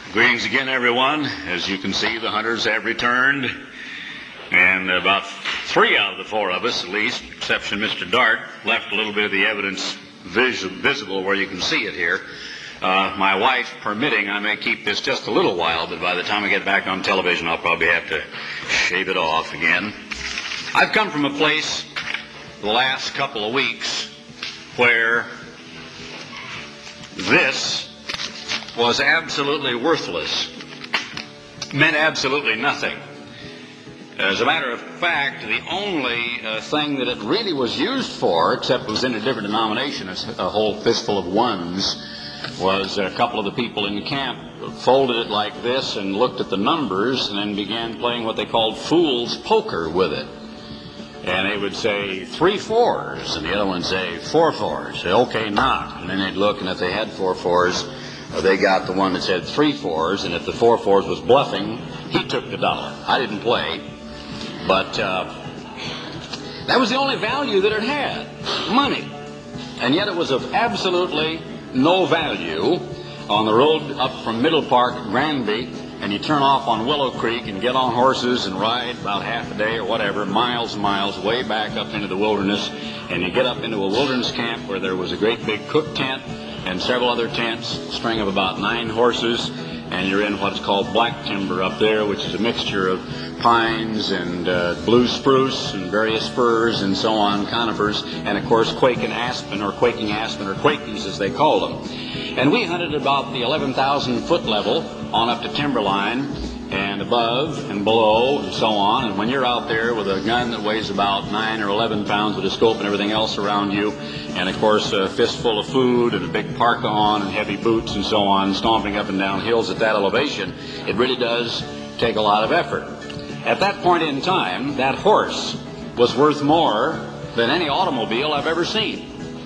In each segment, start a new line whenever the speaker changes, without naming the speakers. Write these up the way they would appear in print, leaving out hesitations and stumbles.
Greetings again, everyone. As you can see, the hunters have returned, and about 3 out of the 4 of us, at least, exception Mr. Dart, left a little bit of the evidence visible where you can see it here. My wife permitting, I may keep this just a little while, but by the time I get back on television, I'll probably have to shave it off again. I've come from a place the last couple of weeks where this was absolutely worthless, meant absolutely nothing. As a matter of fact, the only thing that it really was used for, except it was in a different denomination, a whole fistful of ones, was a couple of the people in the camp folded it like this and looked at the numbers and then began playing what they called fool's poker with it. And they would say 3 4s, and the other one say 4 4s. Say, okay, knock. And then they'd look, and if they had 4 4s, they got the one that said 3 4s, and if the 4 4s was bluffing, he took the dollar. I didn't play, but that was the only value that it had, money. And yet it was of absolutely no value. On the road up from Middle Park at Granby, and you turn off on Willow Creek and get on horses and ride about half a day or whatever, miles and miles, way back up into the wilderness, and you get up into a wilderness camp where there was a great big cook tent and several other tents, a string of about 9 horses, and you're in what's called black timber up there, which is a mixture of pines and blue spruce and various firs and so on, conifers, and of course quaking aspen or quakies as they call them. And we hunted about the 11,000 foot level on up to timberline and above and below and so on. And when you're out there with a gun that weighs about 9 or 11 pounds with a scope and everything else around you, and of course a fistful of food and a big parka on and heavy boots and so on, stomping up and down hills at that elevation, it really does take a lot of effort. At that point in time, that horse was worth more than any automobile I've ever seen.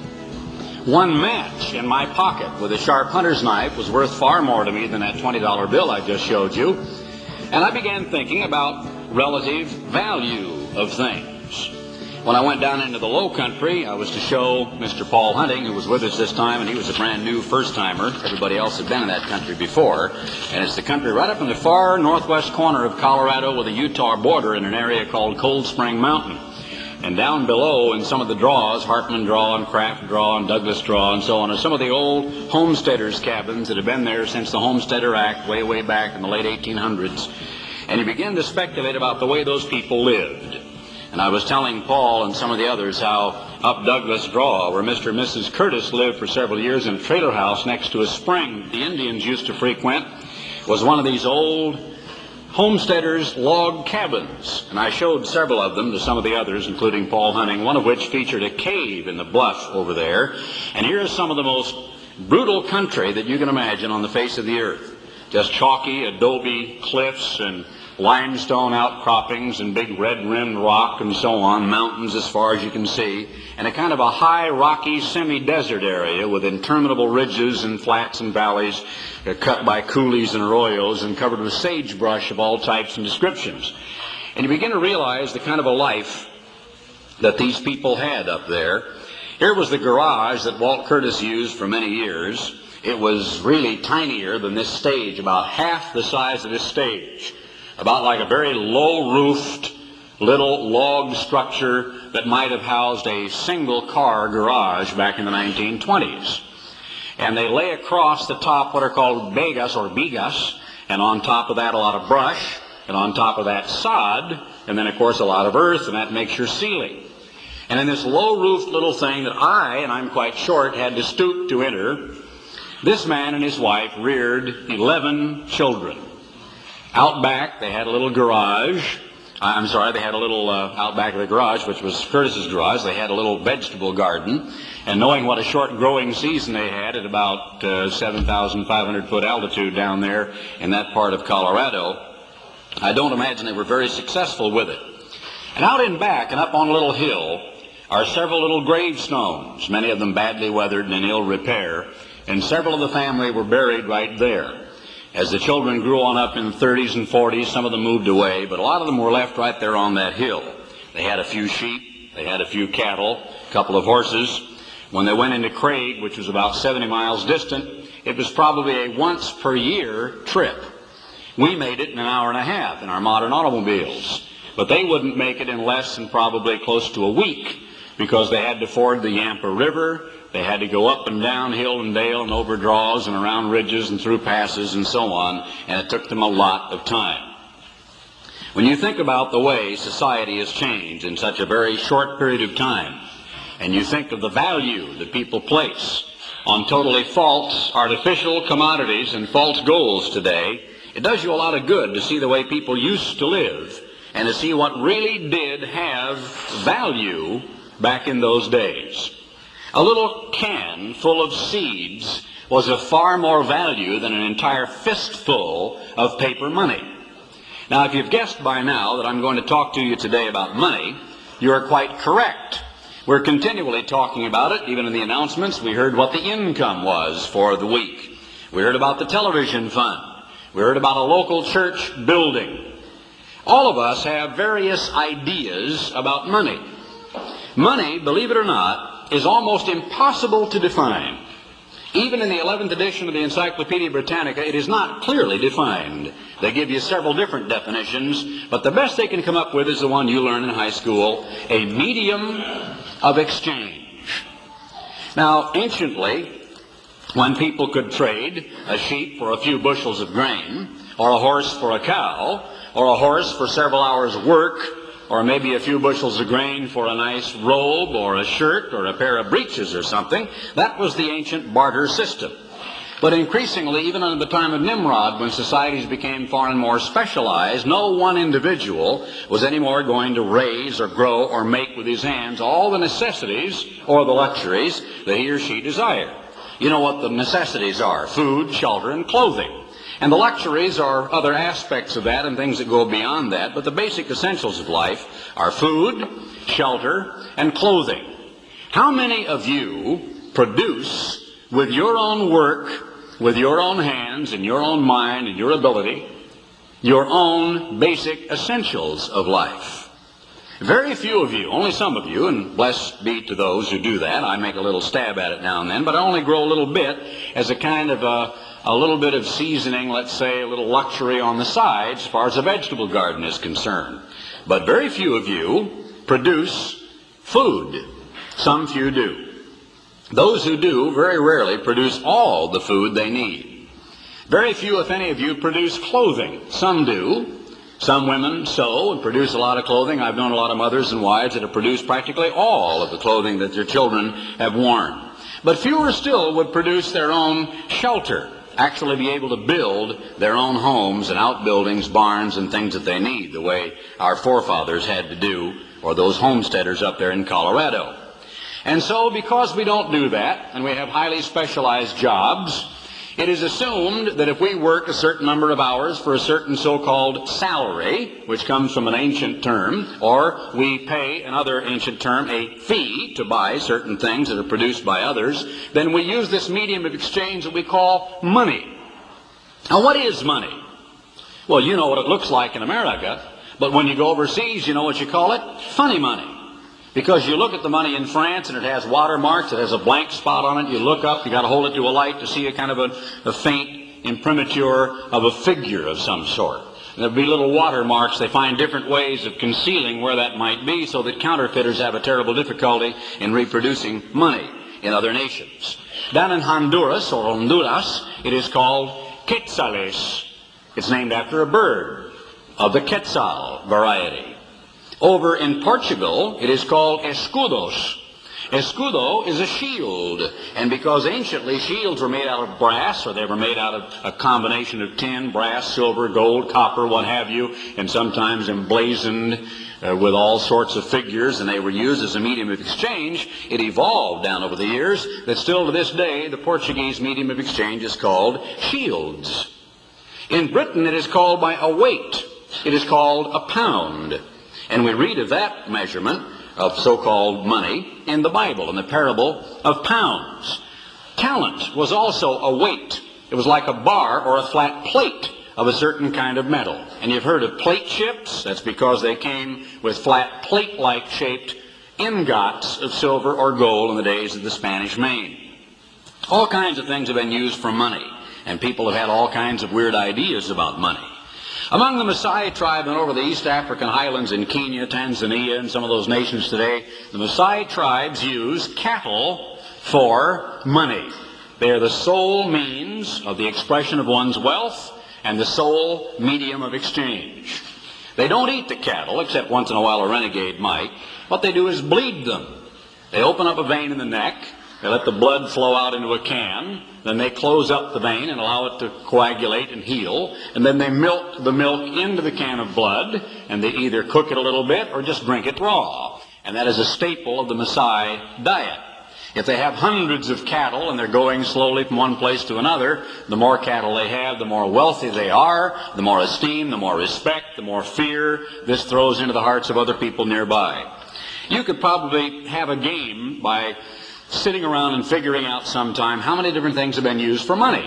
One match in my pocket with a sharp hunter's knife was worth far more to me than that $20 bill I just showed you. And I began thinking about relative value of things. When I went down into the low country, I was to show Mr. Paul Hunting, who was with us this time, and he was a brand new first-timer. Everybody else had been in that country before. And it's the country right up in the far northwest corner of Colorado with the Utah border in an area called Cold Spring Mountain. And down below in some of the draws, Hartman Draw and Craft Draw and Douglas Draw and so on, are some of the old homesteaders' cabins that have been there since the Homesteader Act way, way back in the late 1800s. And you begin to speculate about the way those people lived. And I was telling Paul and some of the others how up Douglas Draw, where Mr. and Mrs. Curtis lived for several years in a trailer house next to a spring the Indians used to frequent, was one of these old homesteaders' log cabins. And I showed several of them to some of the others, including Paul Hunting, one of which featured a cave in the bluff over there. And here is some of the most brutal country that you can imagine on the face of the earth. Just chalky adobe cliffs and limestone outcroppings and big red-rimmed rock and so on, mountains as far as you can see, and a kind of a high, rocky, semi-desert area with interminable ridges and flats and valleys cut by coulees and arroyos and covered with sagebrush of all types and descriptions. And you begin to realize the kind of a life that these people had up there. Here was the garage that Walt Curtis used for many years. It was really tinier than this stage, about half the size of this stage. About like a very low-roofed little log structure that might have housed a single-car garage back in the 1920s. And they lay across the top what are called begas or bigas, and on top of that a lot of brush, and on top of that sod, and then of course a lot of earth, and that makes your ceiling. And in this low-roofed little thing that I'm quite short, had to stoop to enter, this man and his wife reared 11 children. Out back, they had a little garage. They had a little out back of the garage, which was Curtis's garage. They had a little vegetable garden. And knowing what a short growing season they had at about 7,500 foot altitude down there in that part of Colorado, I don't imagine they were very successful with it. And out in back and up on a little hill are several little gravestones, many of them badly weathered and in ill repair, and several of the family were buried right there. As the children grew on up in the 30s and 40s, some of them moved away, but a lot of them were left right there on that hill. They had a few sheep, they had a few cattle, a couple of horses. When they went into Craig, which was about 70 miles distant, it was probably a once-per-year trip. We made it in an hour and a half in our modern automobiles, but they wouldn't make it in less than probably close to a week, because they had to ford the Yampa River, they had to go up and down hill and dale and over draws and around ridges and through passes and so on, and it took them a lot of time. When you think about the way society has changed in such a very short period of time, and you think of the value that people place on totally false, artificial commodities and false goals today, it does you a lot of good to see the way people used to live and to see what really did have value back in those days. A little can full of seeds was of far more value than an entire fistful of paper money. Now, if you've guessed by now that I'm going to talk to you today about money, you're quite correct. We're continually talking about it. Even in the announcements, we heard what the income was for the week. We heard about the television fund. We heard about a local church building. All of us have various ideas about money. Money, believe it or not, is almost impossible to define. Even in the 11th edition of the Encyclopedia Britannica, it is not clearly defined. They give you several different definitions, but the best they can come up with is the one you learn in high school, a medium of exchange. Now, anciently, when people could trade a sheep for a few bushels of grain, or a horse for a cow, or a horse for several hours' work, or maybe a few bushels of grain for a nice robe or a shirt or a pair of breeches or something, that was the ancient barter system. But increasingly, even under the time of Nimrod, when societies became far and more specialized, no one individual was anymore going to raise or grow or make with his hands all the necessities or the luxuries that he or she desired. You know what the necessities are: food, shelter, and clothing. And the luxuries are other aspects of that and things that go beyond that, but the basic essentials of life are food, shelter, and clothing. How many of you produce with your own work, with your own hands and your own mind and your ability, your own basic essentials of life? Very few of you, only some of you, and blessed be to those who do that. I make a little stab at it now and then, but I only grow a little bit as a kind of a little bit of seasoning, let's say a little luxury on the side as far as a vegetable garden is concerned. But very few of you produce food. Some few do. Those who do very rarely produce all the food they need. Very few, if any of you, produce clothing. Some do. Some women sew and produce a lot of clothing. I've known a lot of mothers and wives that have produced practically all of the clothing that their children have worn. But fewer still would produce their own shelter, actually be able to build their own homes and outbuildings, barns, and things that they need, the way our forefathers had to do, or those homesteaders up there in Colorado. And so, because we don't do that, and we have highly specialized jobs, it is assumed that if we work a certain number of hours for a certain so-called salary, which comes from an ancient term, or we pay another ancient term, a fee, to buy certain things that are produced by others, then we use this medium of exchange that we call money. Now, what is money? Well, you know what it looks like in America, but when you go overseas, you know what you call it? Funny money. Because you look at the money in France and it has watermarks, it has a blank spot on it, you look up, you got to hold it to a light to see a kind of a faint imprimatur of a figure of some sort. There'll be little watermarks. They find different ways of concealing where that might be, so that counterfeiters have a terrible difficulty in reproducing money in other nations. Down in Honduras, it is called quetzales. It's named after a bird of the quetzal variety. Over in Portugal, it is called escudos. Escudo is a shield, and because anciently shields were made out of brass, or they were made out of a combination of tin, brass, silver, gold, copper, what have you, and sometimes emblazoned with all sorts of figures, and they were used as a medium of exchange, it evolved down over the years that still to this day the Portuguese medium of exchange is called shields. In Britain it is called by a weight. It is called a pound. And we read of that measurement of so-called money in the Bible, in the parable of pounds. Talent was also a weight. It was like a bar or a flat plate of a certain kind of metal. And you've heard of plate ships. That's because they came with flat plate-like shaped ingots of silver or gold in the days of the Spanish Main. All kinds of things have been used for money, and people have had all kinds of weird ideas about money. Among the Maasai tribe and over the East African highlands in Kenya, Tanzania, and some of those nations today, the Maasai tribes use cattle for money. They are the sole means of the expression of one's wealth and the sole medium of exchange. They don't eat the cattle, except once in a while a renegade might. What they do is bleed them. They open up a vein in the neck, they let the blood flow out into a can, then they close up the vein and allow it to coagulate and heal, and then they milk the milk into the can of blood, and they either cook it a little bit or just drink it raw. And that is a staple of the Maasai diet. If they have hundreds of cattle and they're going slowly from one place to another, the more cattle they have, the more wealthy they are, the more esteem, the more respect, the more fear this throws into the hearts of other people nearby. You could probably have a game by sitting around and figuring out sometime how many different things have been used for money.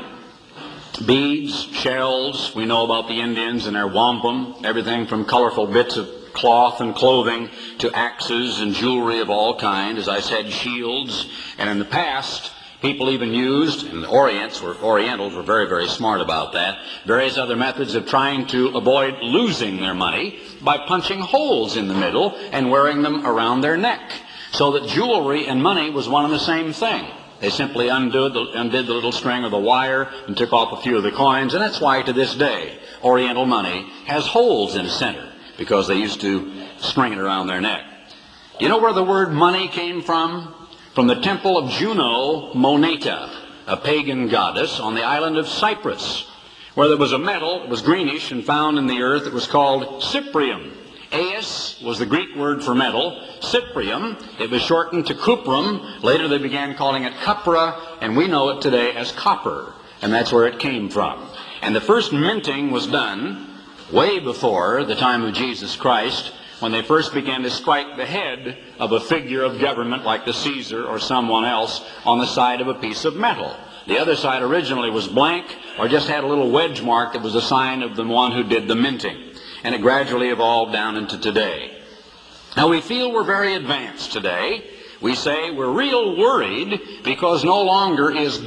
Beads, shells, we know about the Indians and their wampum, everything from colorful bits of cloth and clothing to axes and jewelry of all kind, as I said, shields. And in the past, people even used, and the Orientals were very, very smart about that, various other methods of trying to avoid losing their money by punching holes in the middle and wearing them around their neck, so that jewelry and money was one and the same thing. They simply undid the little string of the wire and took off a few of the coins, and that's why to this day Oriental money has holes in the center, because they used to string it around their neck. You know where the word money came from? From the temple of Juno Moneta, a pagan goddess on the island of Cyprus, where there was a metal, it was greenish and found in the earth, it was called cyprium. Aes was the Greek word for metal. Cyprium, it was shortened to cuprum. Later they began calling it cupra, and we know it today as copper. And that's where it came from. And the first minting was done way before the time of Jesus Christ, when they first began to strike the head of a figure of government like the Caesar or someone else on the side of a piece of metal. The other side originally was blank or just had a little wedge mark that was a sign of the one who did the minting. And it gradually evolved down into today. Now we feel we're very advanced today. We say we're real worried because no longer is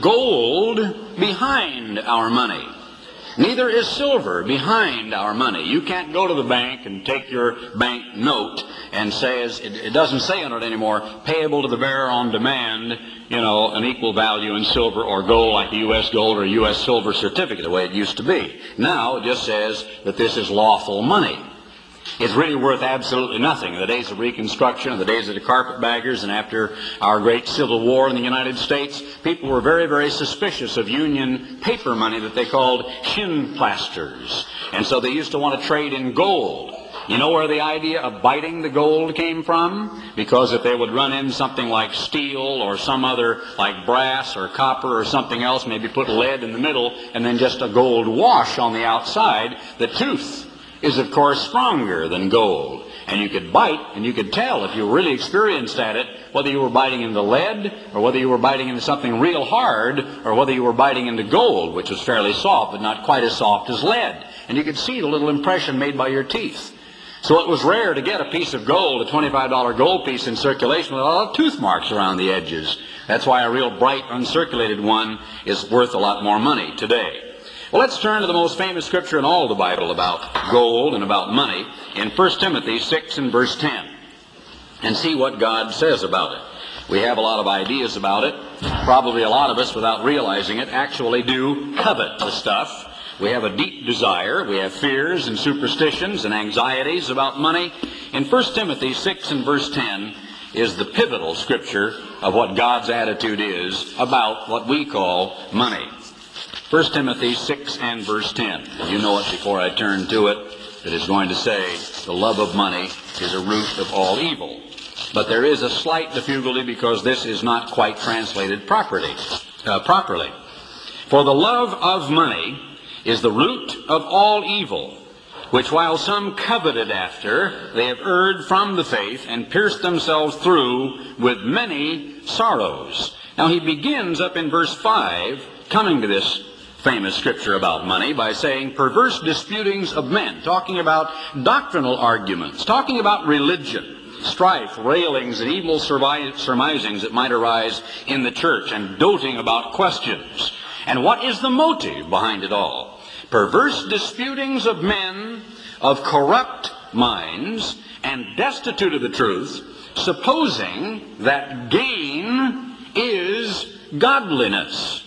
gold behind our money. Neither is silver behind our money. You can't go to the bank and take your bank note and say, it doesn't say on it anymore, payable to the bearer on demand, an equal value in silver or gold, like a U.S. gold or a U.S. silver certificate, the way it used to be. Now it just says that this is lawful money. It's really worth absolutely nothing. In the days of Reconstruction, in the days of the carpetbaggers, and after our great Civil War in the United States, people were very, very suspicious of Union paper money that they called shin plasters. And so they used to want to trade in gold. You know where the idea of biting the gold came from? Because if they would run in something like steel or some other, like brass or copper or something else, maybe put lead in the middle and then just a gold wash on the outside, the tooth is of course stronger than gold. And you could bite and you could tell if you were really experienced at it whether you were biting into lead or whether you were biting into something real hard or whether you were biting into gold, which was fairly soft but not quite as soft as lead. And you could see the little impression made by your teeth. So it was rare to get a piece of gold, a $25 gold piece in circulation with a lot of tooth marks around the edges. That's why a real bright uncirculated one is worth a lot more money today. Well, let's turn to the most famous scripture in all the Bible about gold and about money in 1 Timothy 6 and verse 10 and see what God says about it. We have a lot of ideas about it. Probably a lot of us, without realizing it, actually do covet the stuff. We have a deep desire. We have fears and superstitions and anxieties about money. In 1 Timothy 6 and verse 10 is the pivotal scripture of what God's attitude is about what we call money. 1 Timothy 6 and verse 10. You know it before I turn to it. It is going to say, the love of money is a root of all evil. But there is a slight difficulty because this is not quite translated properly. For the love of money is the root of all evil, which while some coveted after, they have erred from the faith and pierced themselves through with many sorrows. Now he begins up in verse 5, coming to this famous scripture about money, by saying perverse disputings of men, talking about doctrinal arguments, talking about religion. strife, railings, and evil surmisings that might arise in the church, and doting about questions. And what is the motive behind it all? Perverse disputings of men of corrupt minds and destitute of the truth, supposing that gain is godliness.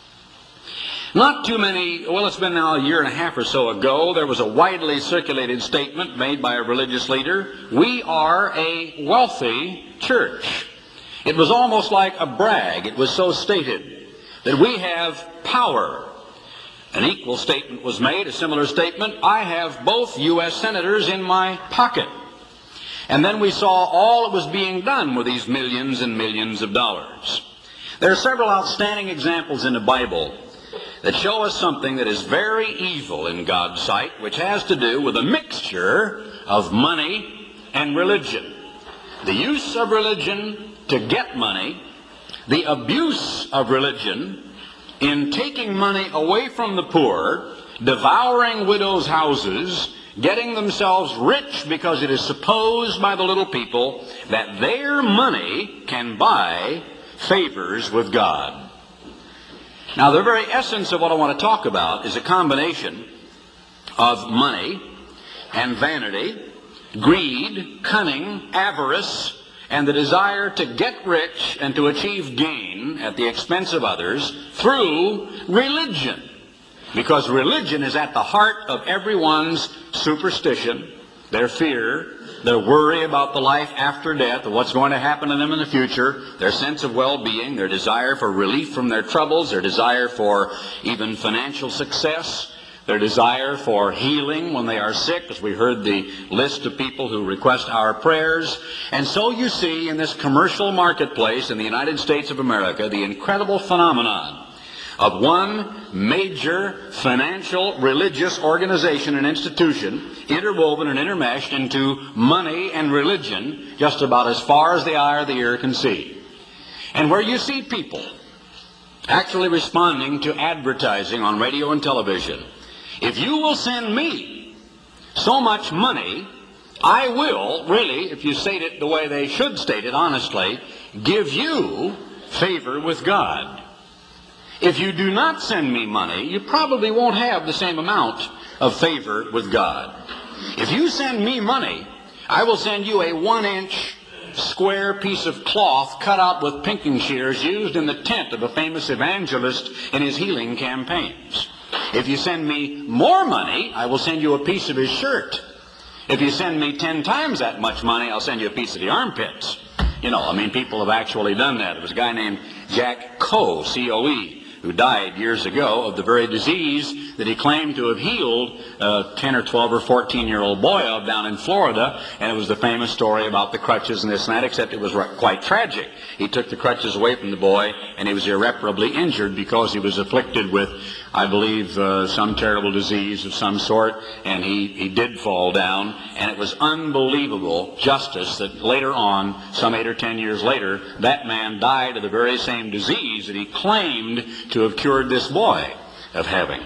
Not too many, well, it's been now a year and a half or so ago, there was a widely circulated statement made by a religious leader: we are a wealthy church. It was almost like a brag. It was so stated that we have power. An equal statement was made, a similar statement: I have both U.S. senators in my pocket. And then we saw all that was being done with these millions and millions of dollars. There are several outstanding examples in the Bible that show us something that is very evil in God's sight, which has to do with a mixture of money and religion. The use of religion to get money, the abuse of religion in taking money away from the poor, devouring widows' houses, getting themselves rich because it is supposed by the little people that their money can buy favors with God. Now, the very essence of what I want to talk about is a combination of money and vanity, greed, cunning, avarice, and the desire to get rich and to achieve gain at the expense of others through religion. Because religion is at the heart of everyone's superstition, their fear, their worry about the life after death, of what's going to happen to them in the future, their sense of well-being, their desire for relief from their troubles, their desire for even financial success, their desire for healing when they are sick, as we heard the list of people who request our prayers. And so you see in this commercial marketplace in the United States of America the incredible phenomenon of one major financial religious organization and institution interwoven and intermeshed into money and religion just about as far as the eye or the ear can see. And where you see people actually responding to advertising on radio and television: if you will send me so much money, I will really, if you state it the way they should state it honestly, give you favor with God. If you do not send me money, you probably won't have the same amount of favor with God. If you send me money, I will send you a 1-inch square piece of cloth cut out with pinking shears used in the tent of a famous evangelist in his healing campaigns. If you send me more money, I will send you a piece of his shirt. If you send me 10 times that much money, I'll send you a piece of the armpits. You know, I mean, people have actually done that. There was a guy named Jack Coe, C-O-E, who died years ago of the very disease that he claimed to have healed a 10 or 12 or 14-year-old boy of down in Florida. And it was the famous story about the crutches and this and that, except it was quite tragic. He took the crutches away from the boy, and he was irreparably injured because he was afflicted with, I believe, some terrible disease of some sort, and he did fall down. And it was unbelievable justice that later on, some 8 or 10 years later, that man died of the very same disease that he claimed to have cured this boy of having.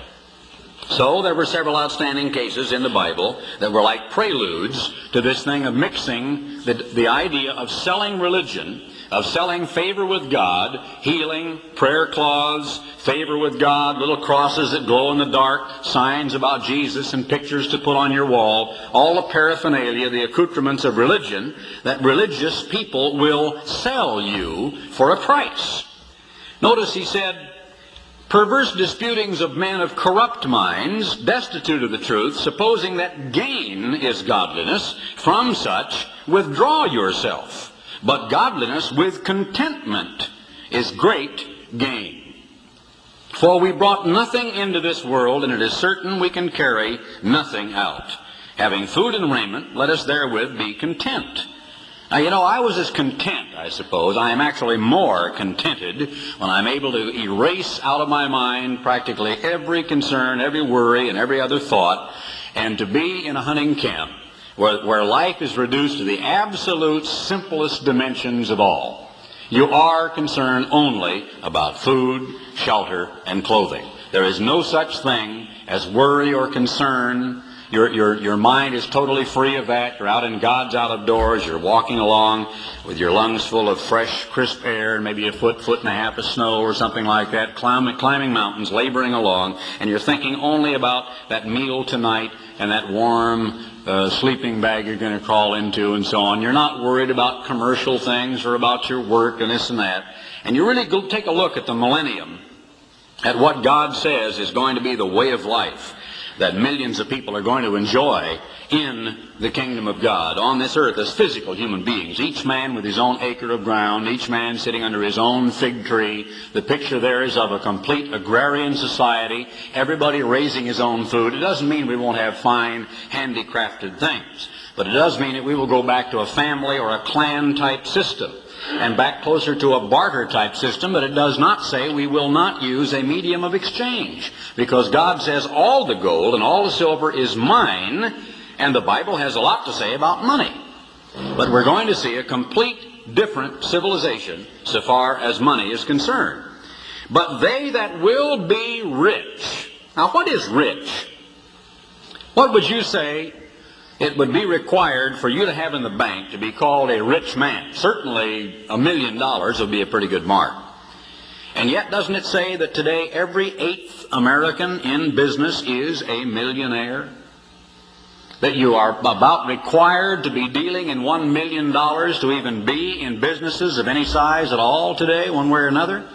So there were several outstanding cases in the Bible that were like preludes to this thing of mixing the idea of selling religion, of selling favor with God, healing, prayer cloths, favor with God, little crosses that glow in the dark, signs about Jesus, and pictures to put on your wall, all the paraphernalia, the accoutrements of religion that religious people will sell you for a price. Notice he said, perverse disputings of men of corrupt minds, destitute of the truth, supposing that gain is godliness, from such withdraw yourself. But godliness with contentment is great gain. For we brought nothing into this world, and it is certain we can carry nothing out. Having food and raiment, let us therewith be content. Now, you know, I was as content, I suppose. I am actually more contented when I'm able to erase out of my mind practically every concern, every worry, and every other thought, and to be in a hunting camp where life is reduced to the absolute simplest dimensions of all. You are concerned only about food, shelter, and clothing. There is no such thing as worry or concern. Your mind is totally free of that. You're out in God's out of doors. You're walking along with your lungs full of fresh, crisp air and maybe a foot and a half of snow or something like that, climbing mountains, laboring along, and you're thinking only about that meal tonight and that warm sleeping bag you're going to crawl into and so on. You're not worried about commercial things or about your work and this and that. And you really go take a look at the millennium, at what God says is going to be the way of life that millions of people are going to enjoy in the kingdom of God on this earth as physical human beings, each man with his own acre of ground, each man sitting under his own fig tree. The picture there is of a complete agrarian society, everybody raising his own food. It doesn't mean we won't have fine, handicrafted things, but it does mean that we will go back to a family or a clan type system and back closer to a barter type system, but it does not say we will not use a medium of exchange, because God says all the gold and all the silver is mine, and the Bible has a lot to say about money. But we're going to see a complete different civilization so far as money is concerned. But they that will be rich. Now, what is rich? What would you say it would be required for you to have in the bank to be called a rich man? Certainly $1 million would be a pretty good mark. And yet, doesn't it say that today every 8th American in business is a millionaire? That you are about required to be dealing in $1 million to even be in businesses of any size at all today, one way or another?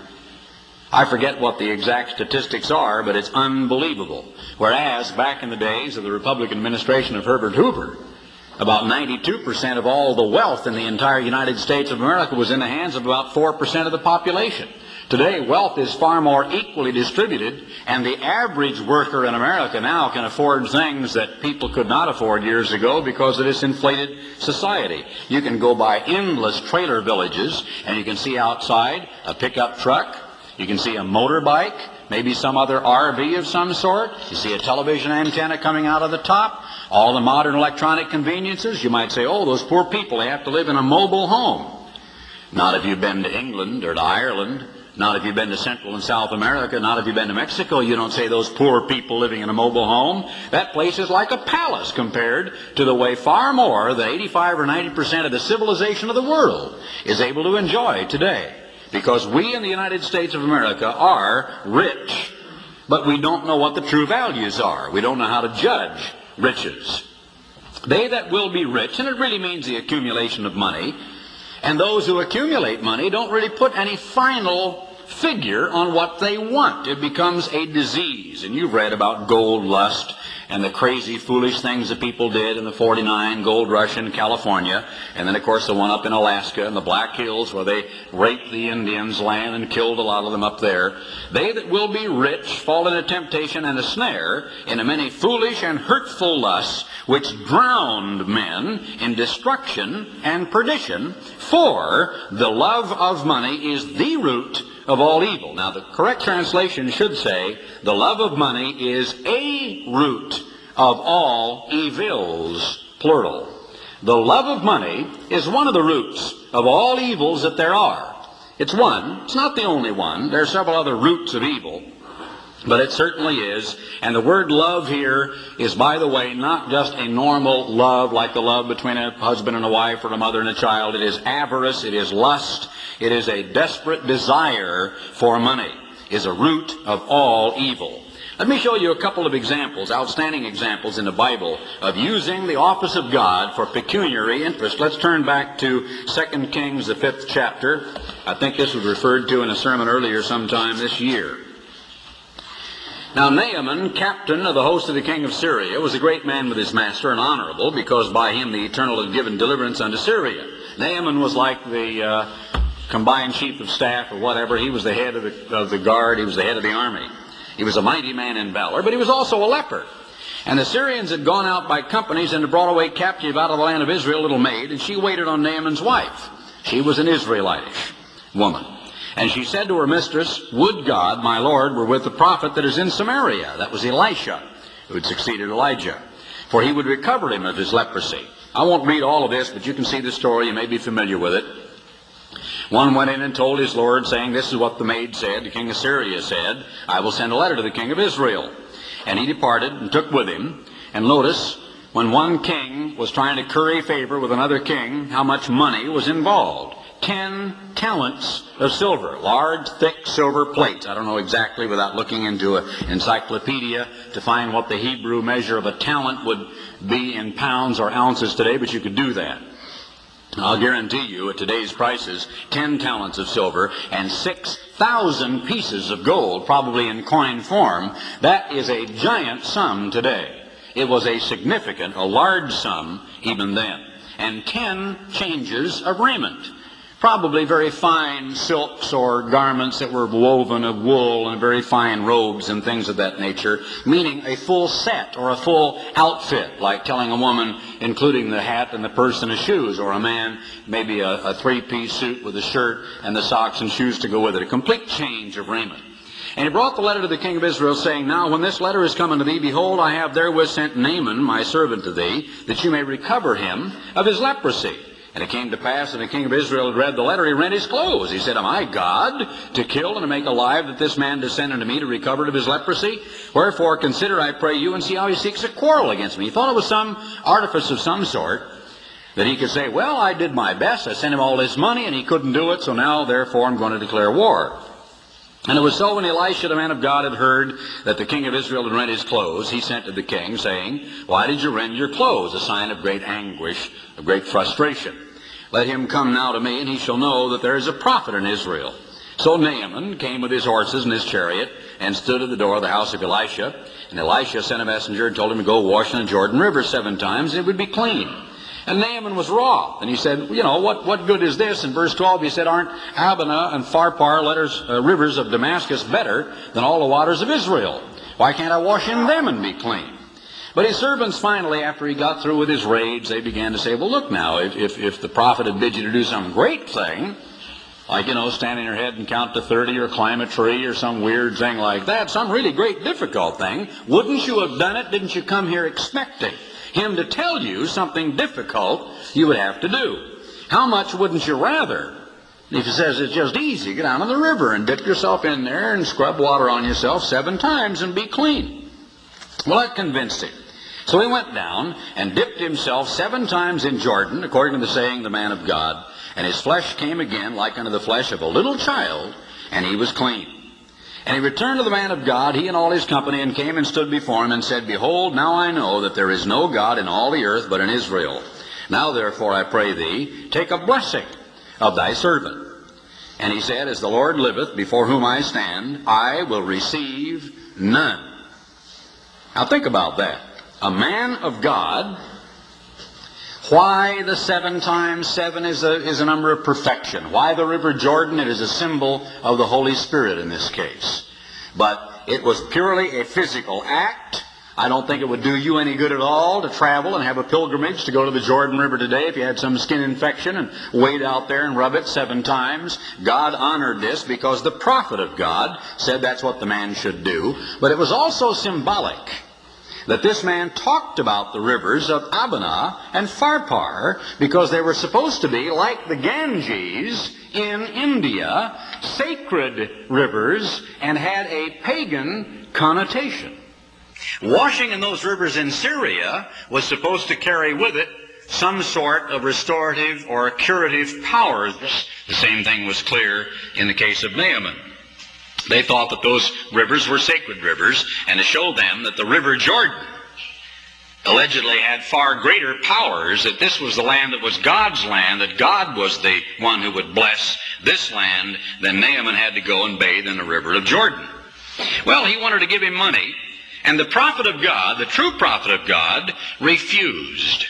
I forget what the exact statistics are, but it's unbelievable. Whereas back in the days of the Republican administration of Herbert Hoover, about 92% of all the wealth in the entire United States of America was in the hands of about 4% of the population. Today, wealth is far more equally distributed, and the average worker in America now can afford things that people could not afford years ago because of this inflated society. You can go by endless trailer villages, and you can see outside a pickup truck. You can see a motorbike, maybe some other RV of some sort. You see a television antenna coming out of the top. All the modern electronic conveniences. You might say, oh, those poor people, they have to live in a mobile home. Not if you've been to England or to Ireland. Not if you've been to Central and South America. Not if you've been to Mexico. You don't say those poor people living in a mobile home. That place is like a palace compared to the way far more than 85 or 90% of the civilization of the world is able to enjoy today. Because we in the United States of America are rich, but we don't know what the true values are. We don't know how to judge riches. They that will be rich, and it really means the accumulation of money, and those who accumulate money don't really put any final figure on what they want. It becomes a disease. And you've read about gold lust and the crazy, foolish things that people did in the 49 gold rush in California. And then, of course, the one up in Alaska and the Black Hills where they raped the Indians' land and killed a lot of them up there. They that will be rich fall into temptation and a snare into many foolish and hurtful lusts, which drowned men in destruction and perdition. For the love of money is the root of all evil. Now, the correct translation should say, the love of money is a root of all evils, plural. The love of money is one of the roots of all evils that there are. It's one. It's not the only one. There are several other roots of evil, but it certainly is. And the word love here is, by the way, not just a normal love like the love between a husband and a wife or a mother and a child. It is avarice. It is lust. It is a desperate desire for money. It is a root of all evil. Let me show you a couple of examples, outstanding examples in the Bible of using the office of God for pecuniary interest. Let's turn back to 2 Kings, the 5th chapter. I think this was referred to in a sermon earlier sometime this year. Now Naaman, captain of the host of the king of Syria, was a great man with his master and honorable, because by him the Eternal had given deliverance unto Syria. Naaman was like the combined chief of staff or whatever. He was the head of the guard. He was the head of the army. He was a mighty man in valor, but he was also a leper. And the Syrians had gone out by companies and had brought away captive out of the land of Israel a little maid, and she waited on Naaman's wife. She was an Israelitish woman. And she said to her mistress, would God, my Lord, were with the prophet that is in Samaria. That was Elisha, who had succeeded Elijah. For he would recover him of his leprosy. I won't read all of this, but you can see the story. You may be familiar with it. One went in and told his Lord, saying, this is what the maid said. The king of Syria said, I will send a letter to the king of Israel. And he departed and took with him And notice, when one king was trying to curry favor with another king, how much money was involved. 10 talents of silver, large, thick silver plates. I don't know exactly, without looking into an encyclopedia to find what the Hebrew measure of a talent would be in pounds or ounces today, but you could do that. I'll guarantee you, at today's prices, 10 talents of silver and 6,000 pieces of gold, probably in coin form. That is a giant sum today. It was a significant, a large sum even then. And 10 changes of raiment. Probably very fine silks or garments that were woven of wool, and very fine robes and things of that nature, meaning a full set or a full outfit, like telling a woman, including the hat and the purse and the shoes, or a man, maybe a three-piece suit with a shirt and the socks and shoes to go with it, a complete change of raiment. And he brought the letter to the king of Israel, saying, Now when this letter is come unto thee, behold, I have therewith sent Naaman, my servant, to thee, that you may recover him of his leprosy. And it came to pass, when the king of Israel had read the letter, he rent his clothes. He said, Am I God, to kill and to make alive, that this man descend unto me to recover of his leprosy? Wherefore consider, I pray you, and see how he seeks a quarrel against me. He thought it was some artifice of some sort, that he could say, Well, I did my best. I sent him all this money, and he couldn't do it, so now, therefore, I'm going to declare war. And it was so, when Elisha, the man of God, had heard that the king of Israel had rent his clothes, he sent to the king, saying, Why did you rend your clothes? A sign of great anguish, of great frustration. Let him come now to me, and he shall know that there is a prophet in Israel. So Naaman came with his horses and his chariot, and stood at the door of the house of Elisha. And Elisha sent a messenger and told him to go wash in the Jordan River 7 times, and it would be clean. And Naaman was wroth. And he said, what good is this? In verse 12 he said, Aren't Abana and Pharpar, rivers of Damascus, better than all the waters of Israel? Why can't I wash in them and be clean? But his servants finally, after he got through with his rage, they began to say, Well, look now, if the prophet had bid you to do some great thing, like, stand on your head and count to 30 or climb a tree or some weird thing like that, some really great difficult thing, wouldn't you have done it? Didn't you come here expecting him to tell you something difficult you would have to do? How much wouldn't you rather, if he says it's just easy, get down in the river and dip yourself in there and scrub water on yourself 7 times and be clean? Well, that convinced him. So he went down and dipped himself 7 times in Jordan, according to the saying of the man of God, and his flesh came again like unto the flesh of a little child, and he was clean. And he returned to the man of God, he and all his company, and came and stood before him, and said, Behold, now I know that there is no God in all the earth but in Israel. Now therefore I pray thee, take a blessing of thy servant. And he said, As the Lord liveth, before whom I stand, I will receive none. Now think about that. A man of God. Why the 7 times 7 is a number of perfection? Why the river Jordan? It is a symbol of the Holy Spirit in this case. But it was purely a physical act. I don't think it would do you any good at all to travel and have a pilgrimage to go to the Jordan River today if you had some skin infection and wade out there and rub it 7 times. God honored this because the prophet of God said that's what the man should do. But it was also symbolic that this man talked about the rivers of Abana and Pharpar because they were supposed to be, like the Ganges in India, sacred rivers and had a pagan connotation. Washing in those rivers in Syria was supposed to carry with it some sort of restorative or curative powers. The same thing was clear in the case of Naaman. They thought that those rivers were sacred rivers, and to show them that the river Jordan allegedly had far greater powers, that this was the land that was God's land, that God was the one who would bless this land, then Naaman had to go and bathe in the river of Jordan. Well, he wanted to give him money, and the prophet of God, the true prophet of God, refused.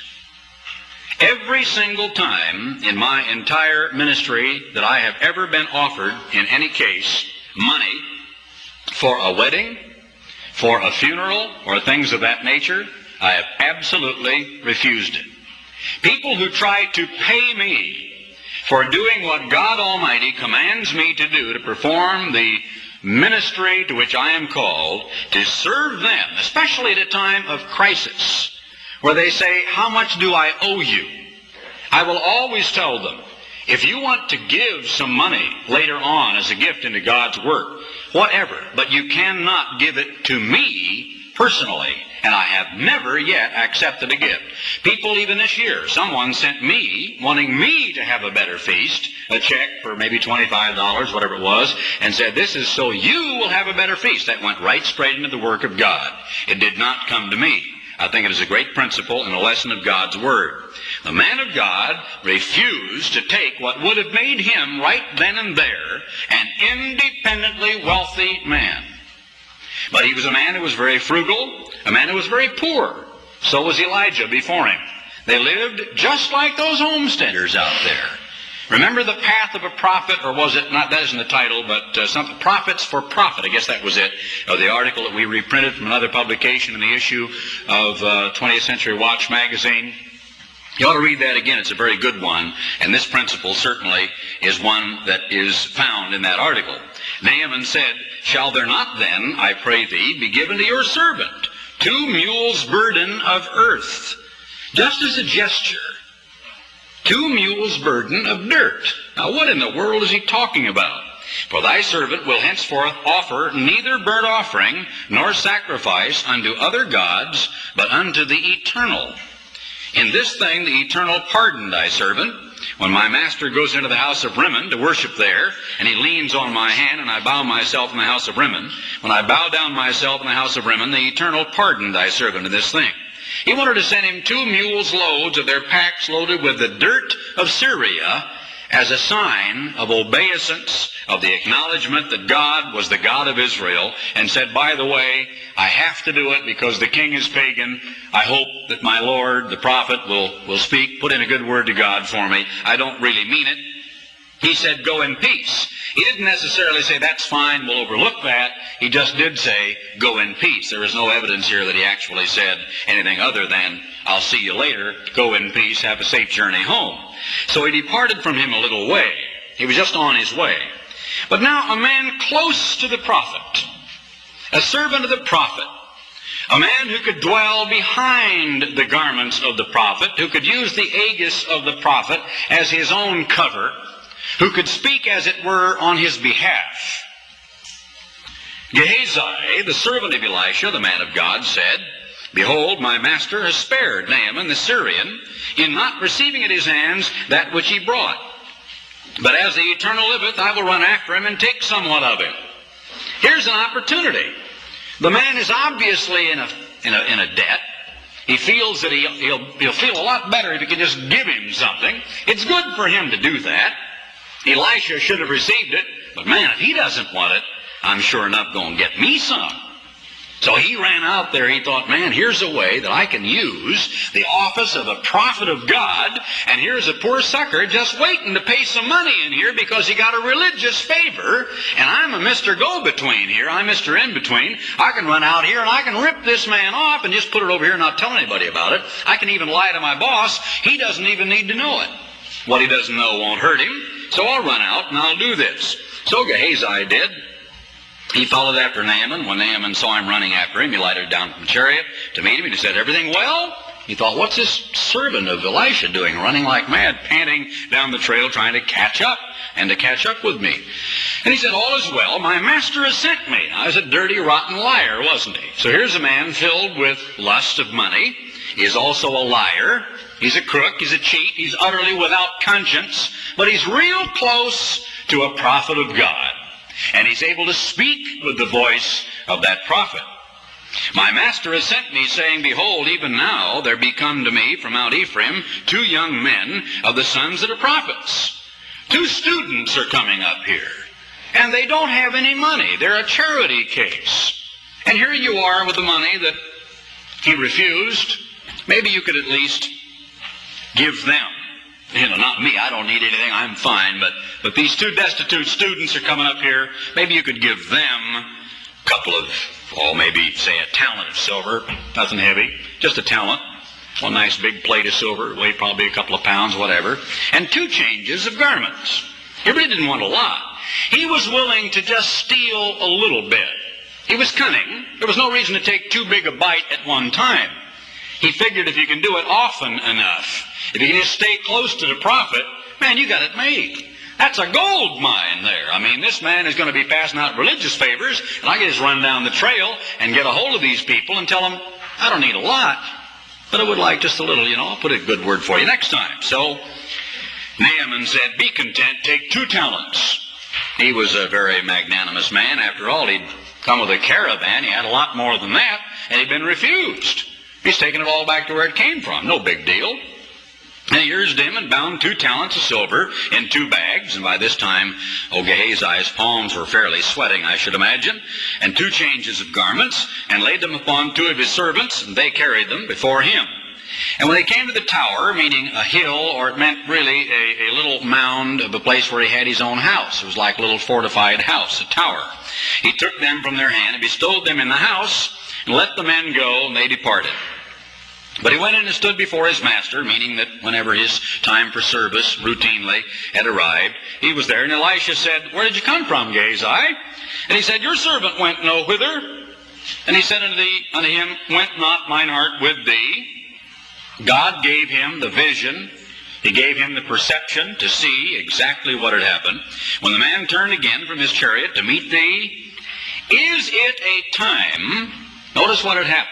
Every single time in my entire ministry that I have ever been offered, in any case, money for a wedding, for a funeral, or things of that nature, I have absolutely refused it. People who try to pay me for doing what God Almighty commands me to do, to perform the ministry to which I am called, to serve them, especially at a time of crisis, where they say, How much do I owe you? I will always tell them, if you want to give some money later on as a gift into God's work, whatever, but you cannot give it to me personally. and I have never yet accepted a gift. People even this year, someone sent me, wanting me to have a better feast, a check for maybe $25, whatever it was, and said, this is so you will have a better feast. That went right straight into the work of God. It did not come to me. I think it is a great principle and a lesson of God's Word. The man of God refused to take what would have made him right then and there an independently wealthy man. But he was a man who was very frugal, a man who was very poor. So was Elijah before him. They lived just like those homesteaders out there. Remember the path of a prophet, or was it not? That isn't the title, but something, Prophets for Profit. I guess that was it. The article that we reprinted from another publication in the issue of 20th Century Watch magazine. You ought to read that again. It's a very good one. And this principle certainly is one that is found in that article. Naaman said, shall there not then, I pray thee, be given to your servant 2 mules burden of earth, just as a gesture? 2 mules burden of dirt. Now what in the world is he talking about? For thy servant will henceforth offer neither burnt offering nor sacrifice unto other gods, but unto the Eternal. In this thing the Eternal pardoned thy servant. When my master goes into the house of Rimmon to worship there, and he leans on my hand, and I bow myself in the house of Rimmon, when I bow down myself in the house of Rimmon, the Eternal pardoned thy servant in this thing. He wanted to send him 2 mules loads of their packs loaded with the dirt of Syria as a sign of obeisance, of the acknowledgement that God was the God of Israel, and said, by the way, I have to do it because the king is pagan. I hope that my Lord, the prophet, will speak, put in a good word to God for me. I don't really mean it. He said, go in peace. He didn't necessarily say, that's fine, we'll overlook that. He just did say, go in peace. There is no evidence here that he actually said anything other than, I'll see you later, go in peace, have a safe journey home. So he departed from him a little way. He was just on his way. But now a man close to the prophet, a servant of the prophet, a man who could dwell behind the garments of the prophet, who could use the aegis of the prophet as his own cover, who could speak, as it were, on his behalf. Gehazi, the servant of Elisha, the man of God, said, behold, my master has spared Naaman the Syrian in not receiving at his hands that which he brought. But as the Eternal liveth, I will run after him and take somewhat of him. Here's an opportunity. The man is obviously in a debt. He feels that he'll feel a lot better if he can just give him something. It's good for him to do that. Elisha should have received it, but man, if he doesn't want it, I'm sure enough going to get me some. So he ran out there. He thought, man, here's a way that I can use the office of a prophet of God, and here's a poor sucker just waiting to pay some money in here because he got a religious favor, and I'm a Mr. Go-Between here. I'm Mr. In-Between. I can run out here and I can rip this man off and just put it over here and not tell anybody about it. I can even lie to my boss. He doesn't even need to know it. What he doesn't know won't hurt him, so I'll run out and I'll do this. So Gehazi did. He followed after Naaman. When Naaman saw him running after him, he lighted down from the chariot to meet him, and he said, everything well? He thought, what's this servant of Elisha doing, running like mad, panting down the trail, trying to catch up, and to catch up with me? And he said, all is well. My master has sent me. Now, he was a dirty, rotten liar, wasn't he? So here's a man filled with lust of money. He is also a liar. He's a crook. He's a cheat. He's utterly without conscience. But he's real close to a prophet of God. And he's able to speak with the voice of that prophet. My master has sent me, saying, behold, even now there be come to me from Mount Ephraim 2 young men of the sons of the prophets. 2 students are coming up here. And they don't have any money. They're a charity case. And here you are with the money that he refused. Maybe you could at least give them. Not me, I don't need anything, I'm fine, but these 2 destitute students are coming up here. Maybe you could give them a couple of, maybe say a talent of silver, nothing heavy, just a talent, one nice big plate of silver, weighed probably a couple of pounds, whatever, and 2 changes of garments. He really didn't want a lot. He was willing to just steal a little bit. He was cunning. There was no reason to take too big a bite at one time. He figured if you can do it often enough, if you can just stay close to the prophet, man, you got it made. That's a gold mine there. I mean, this man is going to be passing out religious favors, and I can just run down the trail and get a hold of these people and tell them, I don't need a lot, but I would like just a little, I'll put a good word for you next time. So Naaman said, be content, take 2 talents. He was a very magnanimous man. After all, he'd come with a caravan. He had a lot more than that, and he'd been refused. He's taken it all back to where it came from. No big deal. And here's Naaman bound 2 talents of silver in 2 bags, and by this time, Gehazi's palms were fairly sweating, I should imagine, and 2 changes of garments, and laid them upon 2 of his servants, and they carried them before him. And when they came to the tower, meaning a hill, or it meant really a little mound of a place where he had his own house. It was like a little fortified house, a tower. He took them from their hand and bestowed them in the house, and let the men go, and they departed. But he went in and stood before his master, meaning that whenever his time for service routinely had arrived, he was there. And Elisha said, where did you come from, Gehazi? And he said, your servant went no whither. And he said unto him, went not mine heart with thee? God gave him the vision. He gave him the perception to see exactly what had happened. When the man turned again from his chariot to meet thee, is it a time, notice what had happened.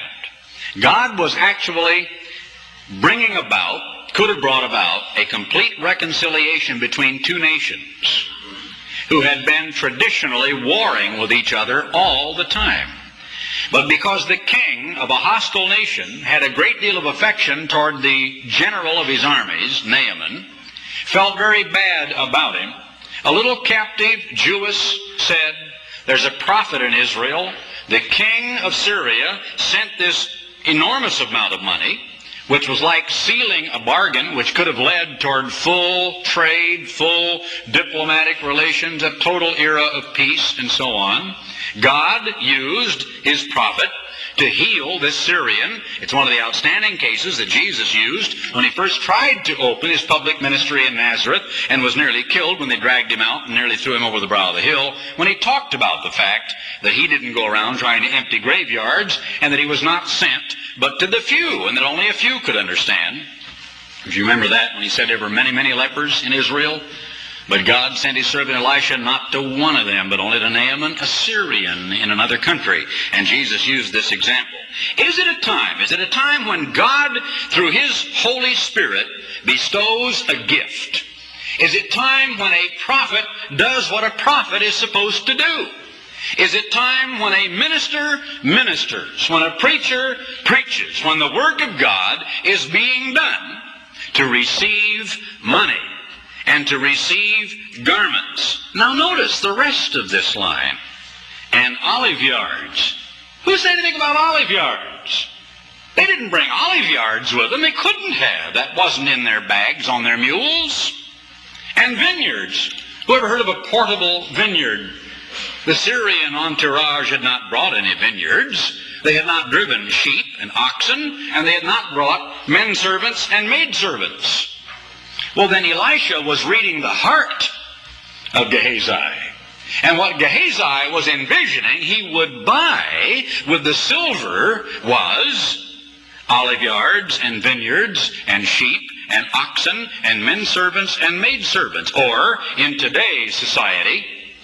God was actually bringing about, could have brought about, a complete reconciliation between 2 nations who had been traditionally warring with each other all the time. But because the king of a hostile nation had a great deal of affection toward the general of his armies, Naaman, felt very bad about him, a little captive Jewess said, there's a prophet in Israel. The king of Syria sent this enormous amount of money, which was like sealing a bargain which could have led toward full trade, full diplomatic relations, a total era of peace, and so on. God used his prophet to heal this Syrian. It's one of the outstanding cases that Jesus used when he first tried to open his public ministry in Nazareth and was nearly killed when they dragged him out and nearly threw him over the brow of the hill, when he talked about the fact that he didn't go around trying to empty graveyards and that he was not sent but to the few, and that only a few could understand. If you remember that, when he said there were many, many lepers in Israel, but God sent his servant Elisha not to one of them, but only to Naaman, a Syrian in another country. And Jesus used this example. Is it a time when God, through his Holy Spirit, bestows a gift? Is it time when a prophet does what a prophet is supposed to do? Is it time when a minister ministers, when a preacher preaches, when the work of God is being done to receive money and to receive garments? Now notice the rest of this line. And olive yards. Who said anything about olive yards? They didn't bring olive yards with them. They couldn't have. That wasn't in their bags on their mules. And vineyards. Who ever heard of a portable vineyard? The Syrian entourage had not brought any vineyards. They had not driven sheep and oxen, and they had not brought men servants and maid servants. Well, then Elisha was reading the heart of Gehazi. And what Gehazi was envisioning he would buy with the silver was olive yards and vineyards and sheep and oxen and men servants and maid servants. Or, in today's society,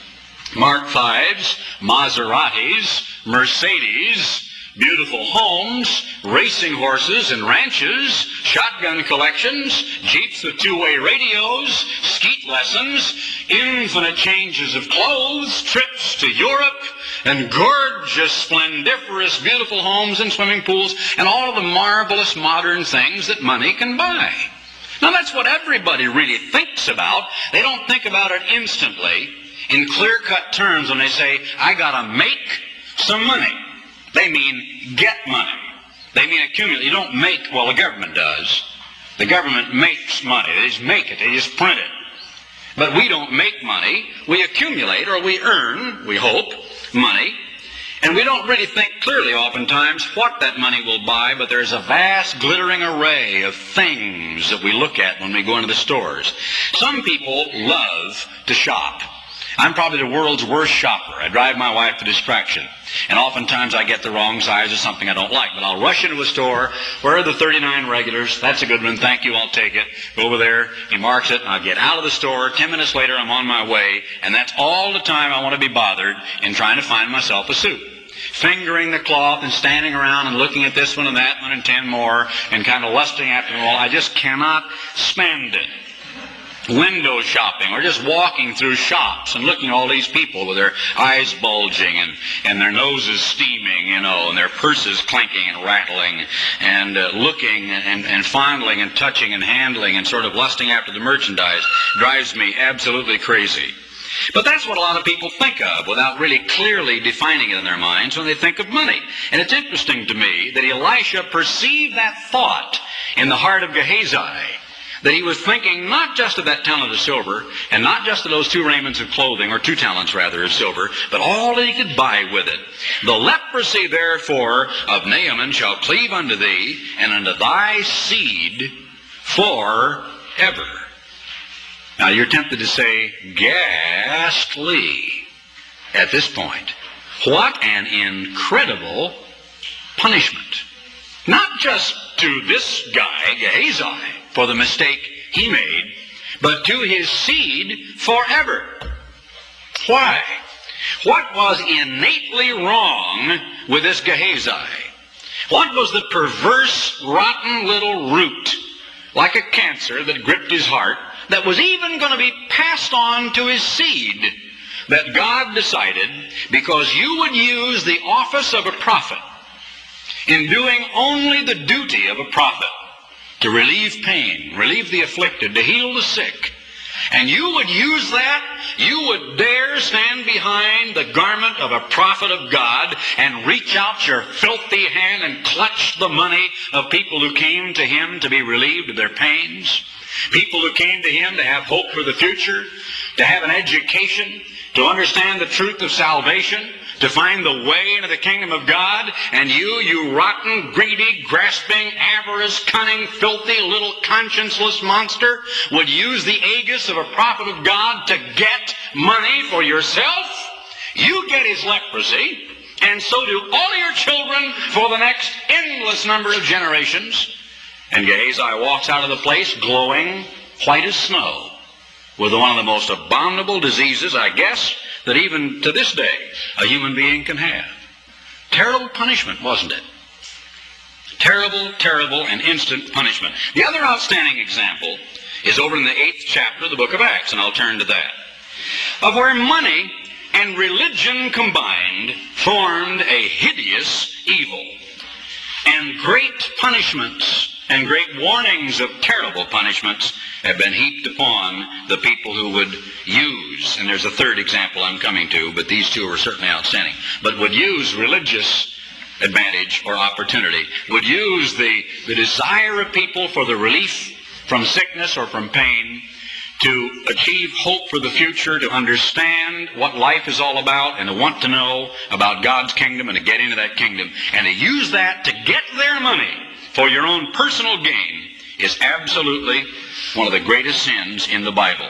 Mark 5s, Maseratis, Mercedes, beautiful homes, racing horses and ranches, shotgun collections, Jeeps with 2-way radios, skeet lessons, infinite changes of clothes, trips to Europe, and gorgeous, splendiferous, beautiful homes and swimming pools, and all of the marvelous modern things that money can buy. Now that's what everybody really thinks about. They don't think about it instantly in clear-cut terms when they say, I gotta make some money. They mean get money. They mean accumulate. You don't make, well, the government does. The government makes money. They just make it. They just print it. But we don't make money. We accumulate, or we earn, we hope, money. And we don't really think clearly oftentimes what that money will buy, but there's a vast glittering array of things that we look at when we go into the stores. Some people love to shop. I'm probably the world's worst shopper. I drive my wife to distraction. And oftentimes I get the wrong size of something I don't like. But I'll rush into a store. Where are the 39 regulars? That's a good one. Thank you. I'll take it. Go over there. He marks it. And I'll get out of the store. 10 minutes later, I'm on my way. And that's all the time I want to be bothered in trying to find myself a suit. fingering the cloth and standing around and looking at this one and that one and 10 more and kind of lusting after them all. I just cannot stand it. Window shopping, or just walking through shops and looking at all these people with their eyes bulging and their noses steaming, and their purses clinking and rattling, and looking and fondling and touching and handling and sort of lusting after the merchandise drives me absolutely crazy. But that's what a lot of people think of without really clearly defining it in their minds when they think of money. And it's interesting to me that Elisha perceived that thought in the heart of Gehazi, that he was thinking not just of that talent of silver, and not just of those 2 raiments of clothing, or 2 talents rather of silver, but all that he could buy with it. The leprosy therefore of Naaman shall cleave unto thee, and unto thy seed forever. Now you're tempted to say, ghastly, at this point. What an incredible punishment. Not just to this guy, Gehazi, for the mistake he made, but to his seed forever. Why? What was innately wrong with this Gehazi? What was the perverse, rotten little root, like a cancer that gripped his heart, that was even going to be passed on to his seed, that God decided, because you would use the office of a prophet in doing only the duty of a prophet, to relieve pain, relieve the afflicted, to heal the sick, and you would use that, you would dare stand behind the garment of a prophet of God and reach out your filthy hand and clutch the money of people who came to him to be relieved of their pains, people who came to him to have hope for the future, to have an education, to understand the truth of salvation, to find the way into the kingdom of God, and you rotten, greedy, grasping, avarice, cunning, filthy, little conscienceless monster, would use the aegis of a prophet of God to get money for yourself? You get his leprosy, and so do all your children for the next endless number of generations. And Gehazi walks out of the place glowing white as snow with one of the most abominable diseases, I guess, that even to this day a human being can have. Terrible punishment, wasn't it? Terrible, terrible, and instant punishment. The other outstanding example is over in the 8th chapter of the book of Acts, and I'll turn to that, of where money and religion combined formed a hideous evil. And great punishments and great warnings of terrible punishments have been heaped upon the people who would use, and there's a third example I'm coming to, but these 2 are certainly outstanding, but would use religious advantage or opportunity, would use the desire of people for the relief from sickness or from pain, to achieve hope for the future, to understand what life is all about, and to want to know about God's kingdom and to get into that kingdom, and to use that to get their money for your own personal gain, is absolutely one of the greatest sins in the Bible.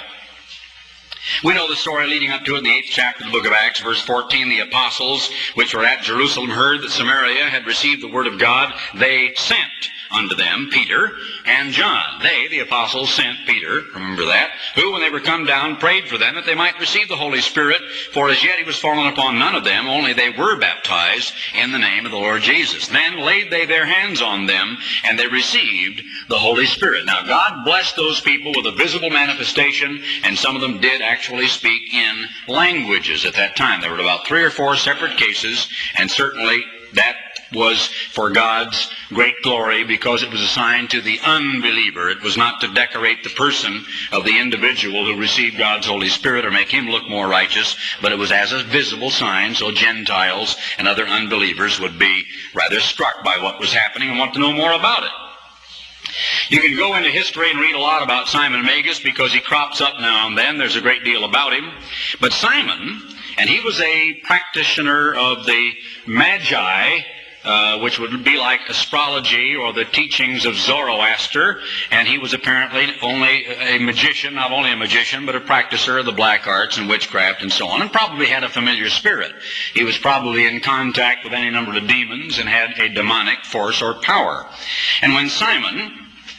We know the story leading up to it in the 8th chapter of the book of Acts, verse 14. The apostles, which were at Jerusalem, heard that Samaria had received the word of God. They sent unto them Peter and John. They, the apostles, sent Peter, remember that, who, when they were come down, prayed for them that they might receive the Holy Spirit, for as yet he was fallen upon none of them, only they were baptized in the name of the Lord Jesus. Then laid they their hands on them, and they received the Holy Spirit. Now God blessed those people with a visible manifestation, and some of them did actually speak in languages at that time. There were about 3 or 4 separate cases, and certainly that was for God's great glory, because it was assigned to the unbeliever. It was not to decorate the person of the individual who received God's Holy Spirit or make him look more righteous, but it was as a visible sign, so Gentiles and other unbelievers would be rather struck by what was happening and want to know more about it. You can go into history and read a lot about Simon Magus, because he crops up now and then. There's a great deal about him. But Simon, and he was a practitioner of the Magi, which would be like astrology or the teachings of Zoroaster, and he was apparently only a magician, not only a magician, but a practicer of the black arts and witchcraft and so on, and probably had a familiar spirit. He was probably in contact with any number of demons and had a demonic force or power. And when Simon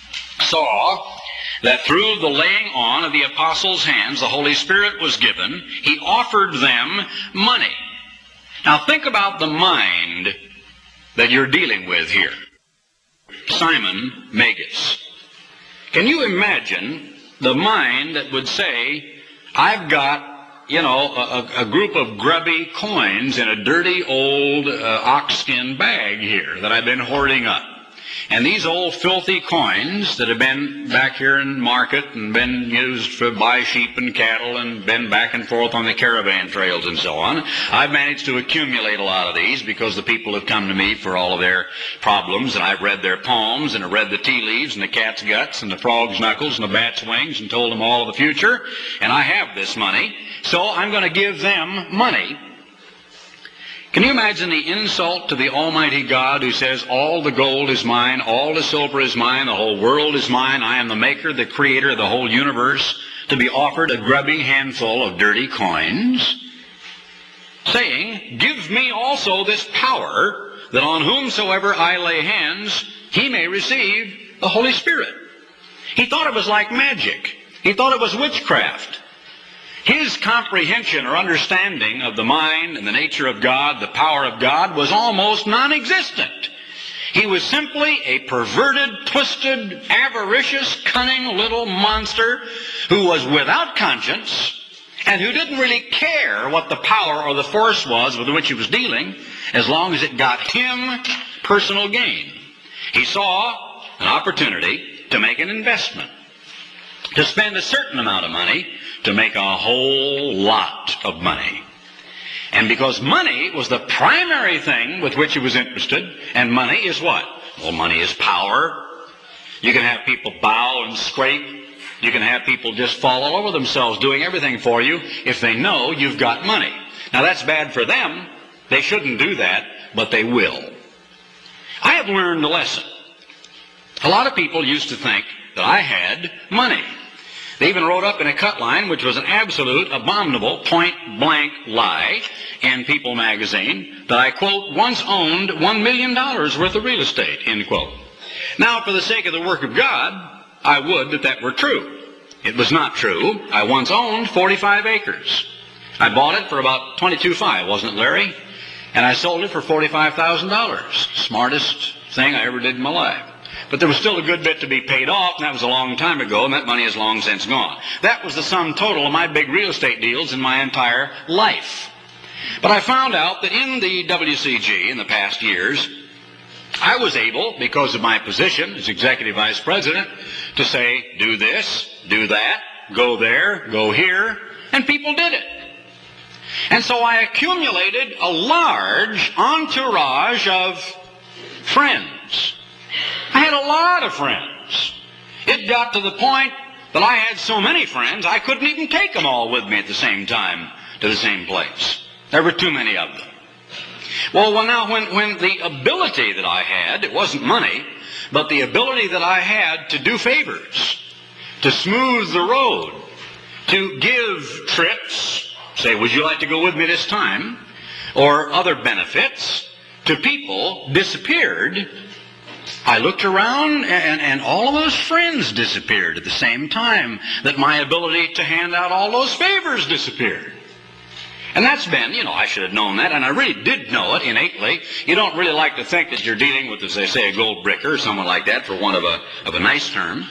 saw that through the laying on of the apostles' hands the Holy Spirit was given, he offered them money. Now think about the mind that you're dealing with here. Simon Magus. Can you imagine the mind that would say, I've got, a group of grubby coins in a dirty old oxskin bag here that I've been hoarding up. And these old filthy coins that have been back here in market and been used to buy sheep and cattle and been back and forth on the caravan trails and so on, I've managed to accumulate a lot of these because the people have come to me for all of their problems, and I've read their poems and I've read the tea leaves and the cat's guts and the frog's knuckles and the bat's wings and told them all of the future, and I have this money, so I'm going to give them money. Can you imagine the insult to the Almighty God who says, all the gold is mine, all the silver is mine, the whole world is mine, I am the maker, the creator of the whole universe, to be offered a grubby handful of dirty coins, saying, give me also this power, that on whomsoever I lay hands, he may receive the Holy Spirit. He thought it was like magic. He thought it was witchcraft. His comprehension or understanding of the mind and the nature of God, the power of God, was almost non-existent. He was simply a perverted, twisted, avaricious, cunning little monster who was without conscience and who didn't really care what the power or the force was with which he was dealing, as long as it got him personal gain. He saw an opportunity to make an investment, to spend a certain amount of money to make a whole lot of money. And because money was the primary thing with which he was interested, and money is what? Well, money is power. You can have people bow and scrape. You can have people just fall all over themselves doing everything for you if they know you've got money. Now that's bad for them. They shouldn't do that, but they will. I have learned a lesson. A lot of people used to think that I had money. They even wrote up in a cut line, which was an absolute, abominable, point-blank lie in People magazine, that I, quote, once owned $1 million worth of real estate, end quote. Now, for the sake of the work of God, I would that were true. It was not true. I once owned 45 acres. I bought it for about $22,500, wasn't it, Larry? And I sold it for $45,000. Smartest thing I ever did in my life. But there was still a good bit to be paid off, and that was a long time ago, and that money is long since gone. That was the sum total of my big real estate deals in my entire life. But I found out that in the WCG in the past years, I was able, because of my position as Executive Vice President, to say, do this, do that, go there, go here, and people did it. And so I accumulated a large entourage of friends. I had a lot of friends. It got to the point that I had so many friends, I couldn't even take them all with me at the same time to the same place. There were too many of them. Well, now, when the ability that I had, it wasn't money, but the ability that I had to do favors, to smooth the road, to give trips, say, would you like to go with me this time, or other benefits, to people disappeared. I looked around, and all of those friends disappeared at the same time that my ability to hand out all those favors disappeared. And that's been, I should have known that, and I really did know it innately. You don't really like to think that you're dealing with, as they say, a gold bricker or someone like that, for want of a nice term.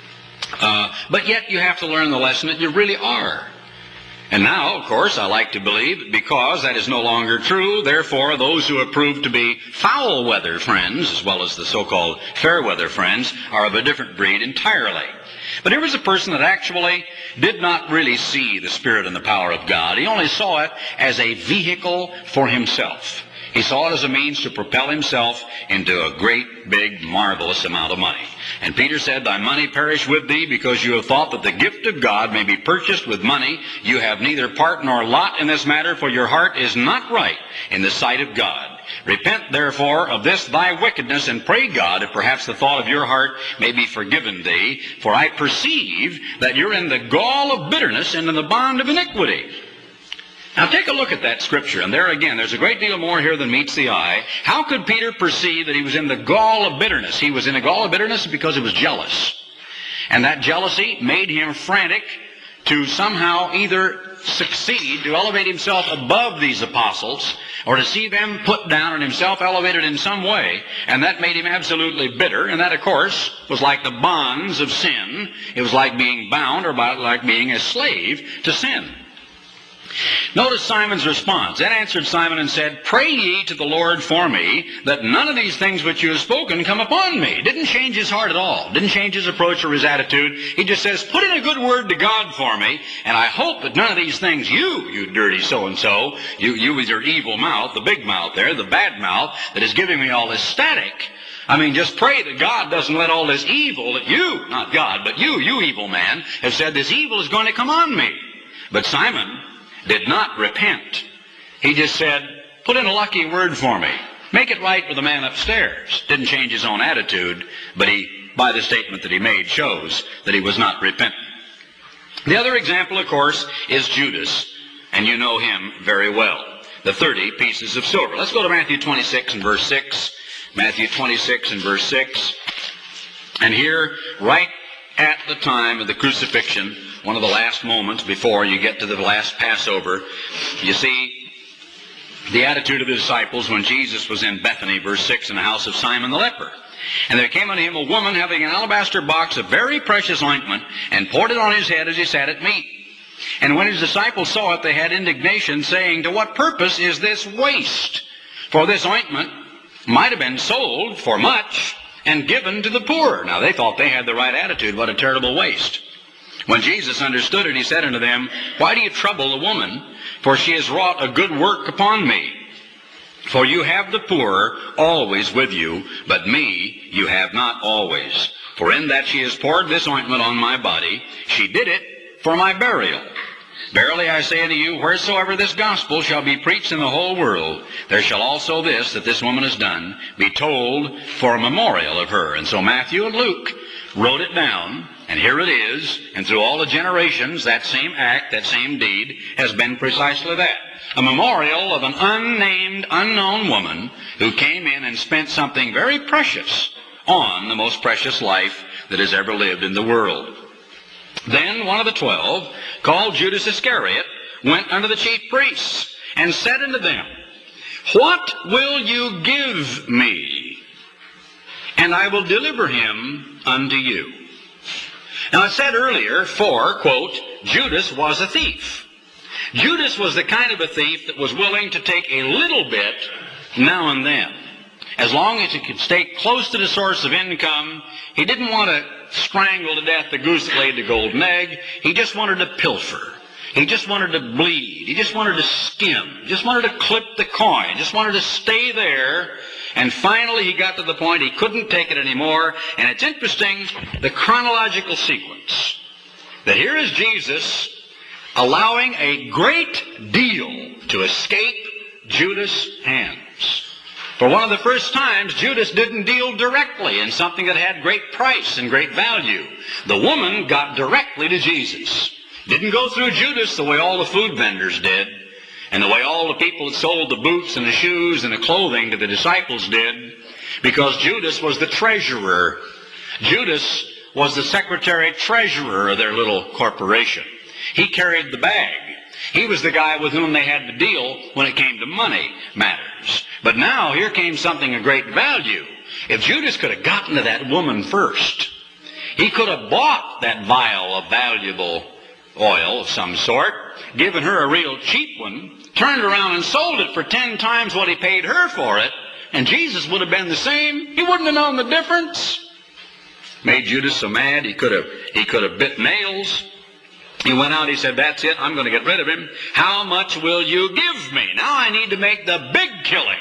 But yet you have to learn the lesson that you really are. And now, of course, I like to believe, because that is no longer true, therefore those who have proved to be foul weather friends, as well as the so-called fair weather friends, are of a different breed entirely. But here was a person that actually did not really see the Spirit and the power of God. He only saw it as a vehicle for himself. He saw it as a means to propel himself into a great, big, marvelous amount of money. And Peter said, thy money perish with thee, because you have thought that the gift of God may be purchased with money. You have neither part nor lot in this matter, for your heart is not right in the sight of God. Repent therefore of this thy wickedness, and pray God if perhaps the thought of your heart may be forgiven thee. For I perceive that you're in the gall of bitterness and in the bond of iniquity. Now take a look at that scripture, and there again, there's a great deal more here than meets the eye. How could Peter perceive that he was in the gall of bitterness? He was in the gall of bitterness because he was jealous. And that jealousy made him frantic to somehow either succeed to elevate himself above these apostles, or to see them put down and himself elevated in some way, and that made him absolutely bitter, and that, of course, was like the bonds of sin. It was like being bound, or like being a slave to sin. Notice Simon's response. Then answered Simon and said, Pray ye to the Lord for me, that none of these things which you have spoken come upon me. Didn't change his heart at all. Didn't change his approach or his attitude. He just says, put in a good word to God for me, and I hope that none of these things you dirty so-and-so, you with your evil mouth, the big mouth there, the bad mouth, that is giving me all this static. I mean, just pray that God doesn't let all this evil that you, not God, but you evil man, have said this evil is going to come on me. But Simon did not repent. He just said, put in a lucky word for me. Make it right with the man upstairs. Didn't change his own attitude, but he, by the statement that he made, shows that he was not repentant. The other example, of course, is Judas, and you know him very well. The 30 pieces of silver. Let's go to Matthew 26 and verse 6. Matthew 26 and verse 6. And here, right at the time of the crucifixion, one of the last moments before you get to the last Passover, you see the attitude of the disciples when Jesus was in Bethany, verse 6, in the house of Simon the leper. And there came unto him a woman having an alabaster box of very precious ointment, and poured it on his head as he sat at meat. And when his disciples saw it, they had indignation, saying, To what purpose is this waste? For this ointment might have been sold for much and given to the poor. Now they thought they had the right attitude. What a terrible waste. When Jesus understood it, he said unto them, Why do you trouble the woman? For she has wrought a good work upon me. For you have the poor always with you, but me you have not always. For in that she has poured this ointment on my body, she did it for my burial. Verily I say unto you, wheresoever this gospel shall be preached in the whole world, there shall also this, that this woman has done, be told for a memorial of her. And so Matthew and Luke wrote it down, and here it is, and through all the generations, that same act, that same deed, has been precisely that. A memorial of an unnamed, unknown woman who came in and spent something very precious on the most precious life that has ever lived in the world. Then one of the 12, called Judas Iscariot, went unto the chief priests, and said unto them, What will you give me? And I will deliver him unto you. Now I said earlier, quote, Judas was a thief. Judas was the kind of a thief that was willing to take a little bit now and then. As long as he could stay close to the source of income, he didn't want to strangle to death the goose that laid the golden egg. He just wanted to pilfer. He just wanted to bleed. He just wanted to skim. He just wanted to clip the coin. He just wanted to stay there. And finally he got to the point he couldn't take it anymore. And it's interesting, the chronological sequence. That here is Jesus allowing a great deal to escape Judas' hands. For one of the first times, Judas didn't deal directly in something that had great price and great value. The woman got directly to Jesus. Didn't go through Judas the way all the food vendors did, and the way all the people that sold the boots and the shoes and the clothing to the disciples did, because Judas was the treasurer. Judas was the secretary treasurer of their little corporation. He carried the bag. He was the guy with whom they had to deal when it came to money matters. But now here came something of great value. If Judas could have gotten to that woman first, he could have bought that vial of valuable oil of some sort, given her a real cheap one, turned around and sold it for 10 times what he paid her for it, and Jesus would have been the same. He wouldn't have known the difference. Made Judas so mad he could have bit nails. He went out, he said, That's it, I'm going to get rid of him. How much will you give me? Now I need to make the big killing.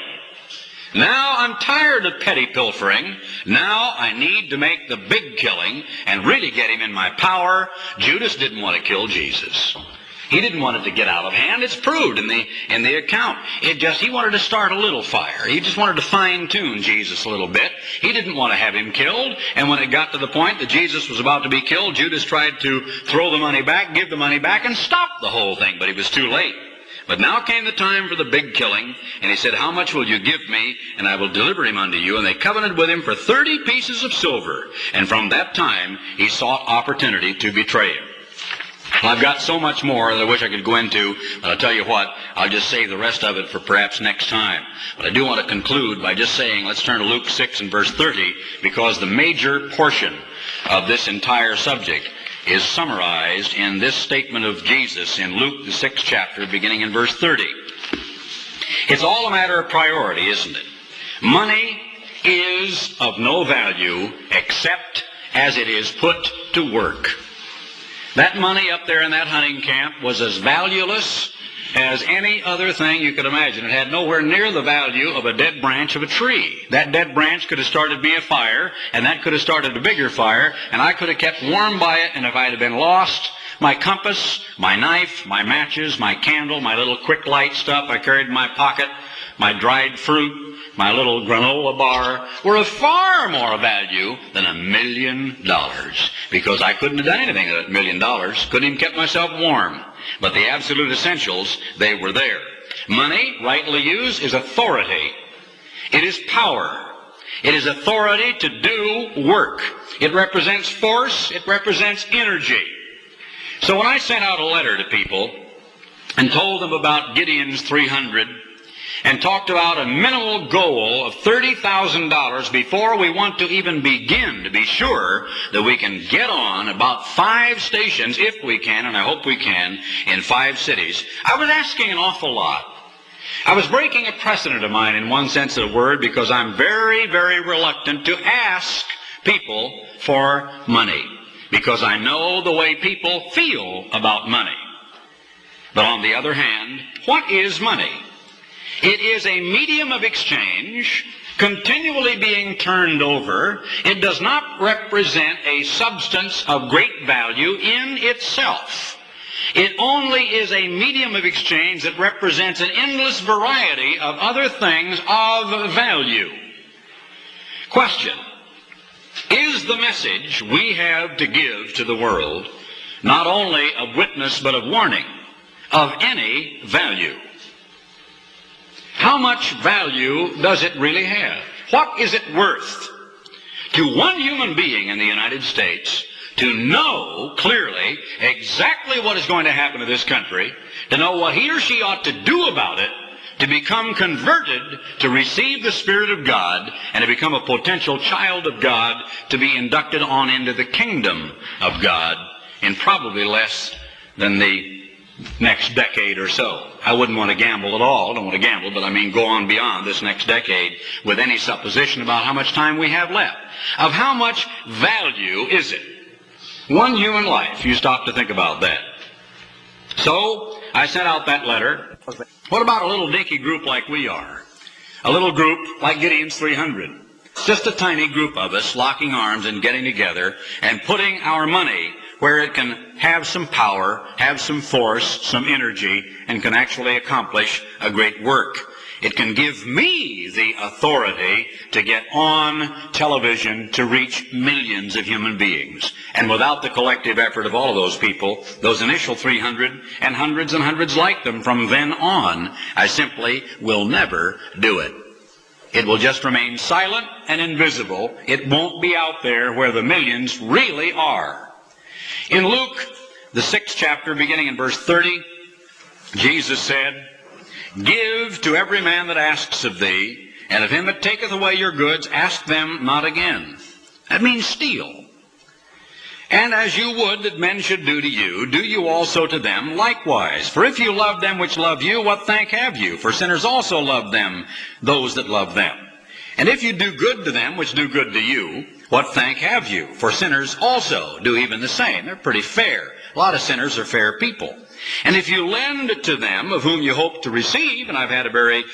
Now I'm tired of petty pilfering. Now I need to make the big killing and really get him in my power. Judas didn't want to kill Jesus. He didn't want it to get out of hand. It's proved in the account. He wanted to start a little fire. He just wanted to fine-tune Jesus a little bit. He didn't want to have him killed. And when it got to the point that Jesus was about to be killed, Judas tried to throw the money back, give the money back, and stop the whole thing. But he was too late. But now came the time for the big killing, and he said, How much will you give me, and I will deliver him unto you? And they covenanted with him for 30 pieces of silver. And from that time he sought opportunity to betray him. Well, I've got so much more that I wish I could go into, but I'll tell you what, I'll just save the rest of it for perhaps next time. But I do want to conclude by just saying, let's turn to Luke 6 and verse 30, because the major portion of this entire subject is summarized in this statement of Jesus in Luke, the 6th chapter, beginning in verse 30. It's all a matter of priority, isn't it? Money is of no value except as it is put to work. That money up there in that hunting camp was as valueless as any other thing you could imagine. It had nowhere near the value of a dead branch of a tree. That dead branch could have started me a fire, and that could have started a bigger fire, and I could have kept warm by it, and if I had been lost, my compass, my knife, my matches, my candle, my little quick light stuff I carried in my pocket, my dried fruit, my little granola bar, were of far more value than $1 million, because I couldn't have done anything with $1 million, couldn't even kept myself warm. But the absolute essentials, they were there. Money, rightly used, is authority. It is power. It is authority to do work. It represents force. It represents energy. So when I sent out a letter to people and told them about Gideon's 300 and talked about a minimal goal of $30,000 before we want to even begin to be sure that we can get on about 5 stations, if we can, and I hope we can, in 5 cities, I was asking an awful lot. I was breaking a precedent of mine in one sense of the word, because I'm very, very reluctant to ask people for money, because I know the way people feel about money. But on the other hand, what is money? It is a medium of exchange continually being turned over. It does not represent a substance of great value in itself. It only is a medium of exchange that represents an endless variety of other things of value. Question: is the message we have to give to the world not only of witness but of warning, of any value? How much value does it really have? What is it worth to one human being in the United States to know clearly exactly what is going to happen to this country, to know what he or she ought to do about it, to become converted, to receive the Spirit of God, and to become a potential child of God, to be inducted on into the kingdom of God in probably less than the next decade or so? I wouldn't want to gamble at all. I don't want to gamble, but I mean go on beyond this next decade with any supposition about how much time we have left. Of how much value is it? One human life. You stop to think about that. So I sent out that letter. What about a little dinky group like we are? A little group like Gideon's 300. Just a tiny group of us locking arms and getting together and putting our money where it can have some power, have some force, some energy, and can actually accomplish a great work. It can give me the authority to get on television to reach millions of human beings. And without the collective effort of all of those people, those initial 300 and hundreds like them from then on, I simply will never do it. It will just remain silent and invisible. It won't be out there where the millions really are. In Luke, the 6th chapter, beginning in verse 30, Jesus said, "Give to every man that asks of thee, and of him that taketh away your goods, ask them not again." That means steal. "And as you would that men should do to you, do you also to them likewise. For if you love them which love you, what thank have you? For sinners also love them, those that love them. And if you do good to them which do good to you, what thank have you? For sinners also do even the same." They're pretty fair. A lot of sinners are fair people. "And if you lend to them of whom you hope to receive," and I've had a very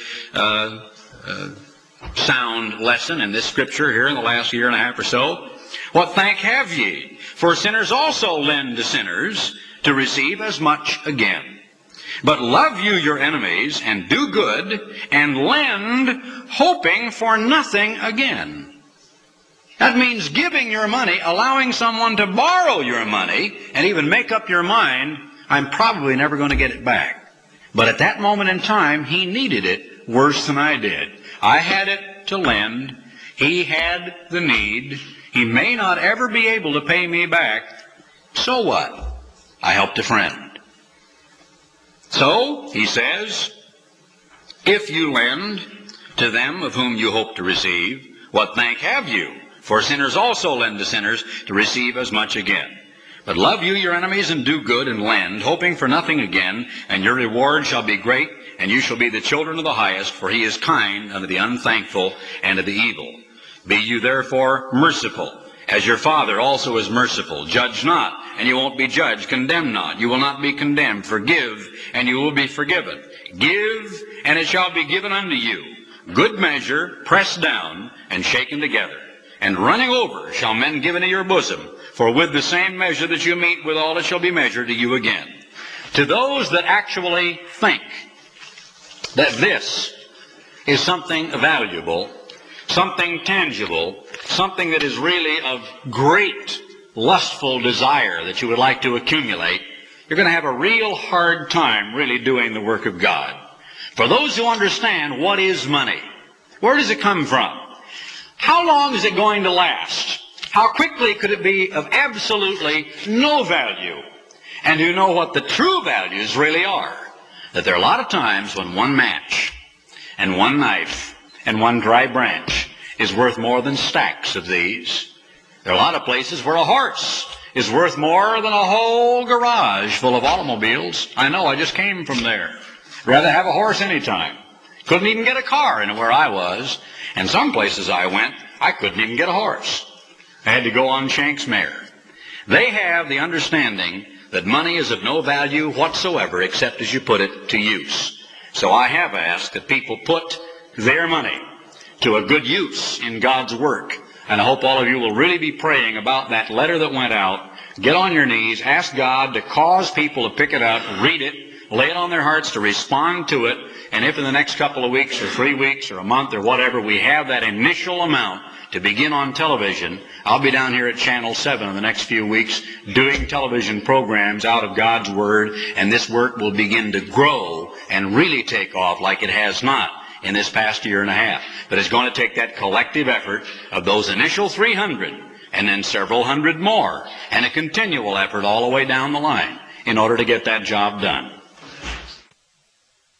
sound lesson in this scripture here in the last year and a half or so, "what thank have ye? For sinners also lend to sinners to receive as much again. But love you your enemies, and do good, and lend, hoping for nothing again." That means giving your money, allowing someone to borrow your money, and even make up your mind, I'm probably never going to get it back. But at that moment in time, he needed it worse than I did. I had it to lend. He had the need. He may not ever be able to pay me back. So what? I helped a friend. So, he says, if you lend to them of whom you hope to receive, what thank have you? For sinners also lend to sinners to receive as much again. But love you your enemies and do good and lend, hoping for nothing again, and your reward shall be great, and you shall be the children of the highest, for he is kind unto the unthankful and to the evil. Be you therefore merciful, as your Father also is merciful. Judge not, and you won't be judged. Condemn not, you will not be condemned. Forgive, and you will be forgiven. Give, and it shall be given unto you. Good measure, pressed down, and shaken together, and running over shall men give into your bosom. For with the same measure that you meet withal, it shall be measured to you again. To those that actually think that this is something valuable, something tangible, something that is really of great lustful desire that you would like to accumulate, you're going to have a real hard time really doing the work of God. For those who understand what is money, where does it come from? How long is it going to last? How quickly could it be of absolutely no value? And who know what the true values really are. That there are a lot of times when one match and one knife and one dry branch is worth more than stacks of these. There are a lot of places where a horse is worth more than a whole garage full of automobiles. I know, I just came from there. Rather have a horse anytime. Couldn't even get a car in where I was. And some places I went, I couldn't even get a horse. I had to go on Shank's mare. They have the understanding that money is of no value whatsoever except as you put it to use. So I have asked that people put their money to a good use in God's work. And I hope all of you will really be praying about that letter that went out. Get on your knees, ask God to cause people to pick it up, read it, lay it on their hearts to respond to it. And if in the next couple of weeks or 3 weeks or a month or whatever we have that initial amount to begin on television, I'll be down here at Channel 7 in the next few weeks doing television programs out of God's Word, and this work will begin to grow and really take off like it has not in this past year and a half. But it's going to take that collective effort of those initial 300 and then several hundred more and a continual effort all the way down the line in order to get that job done.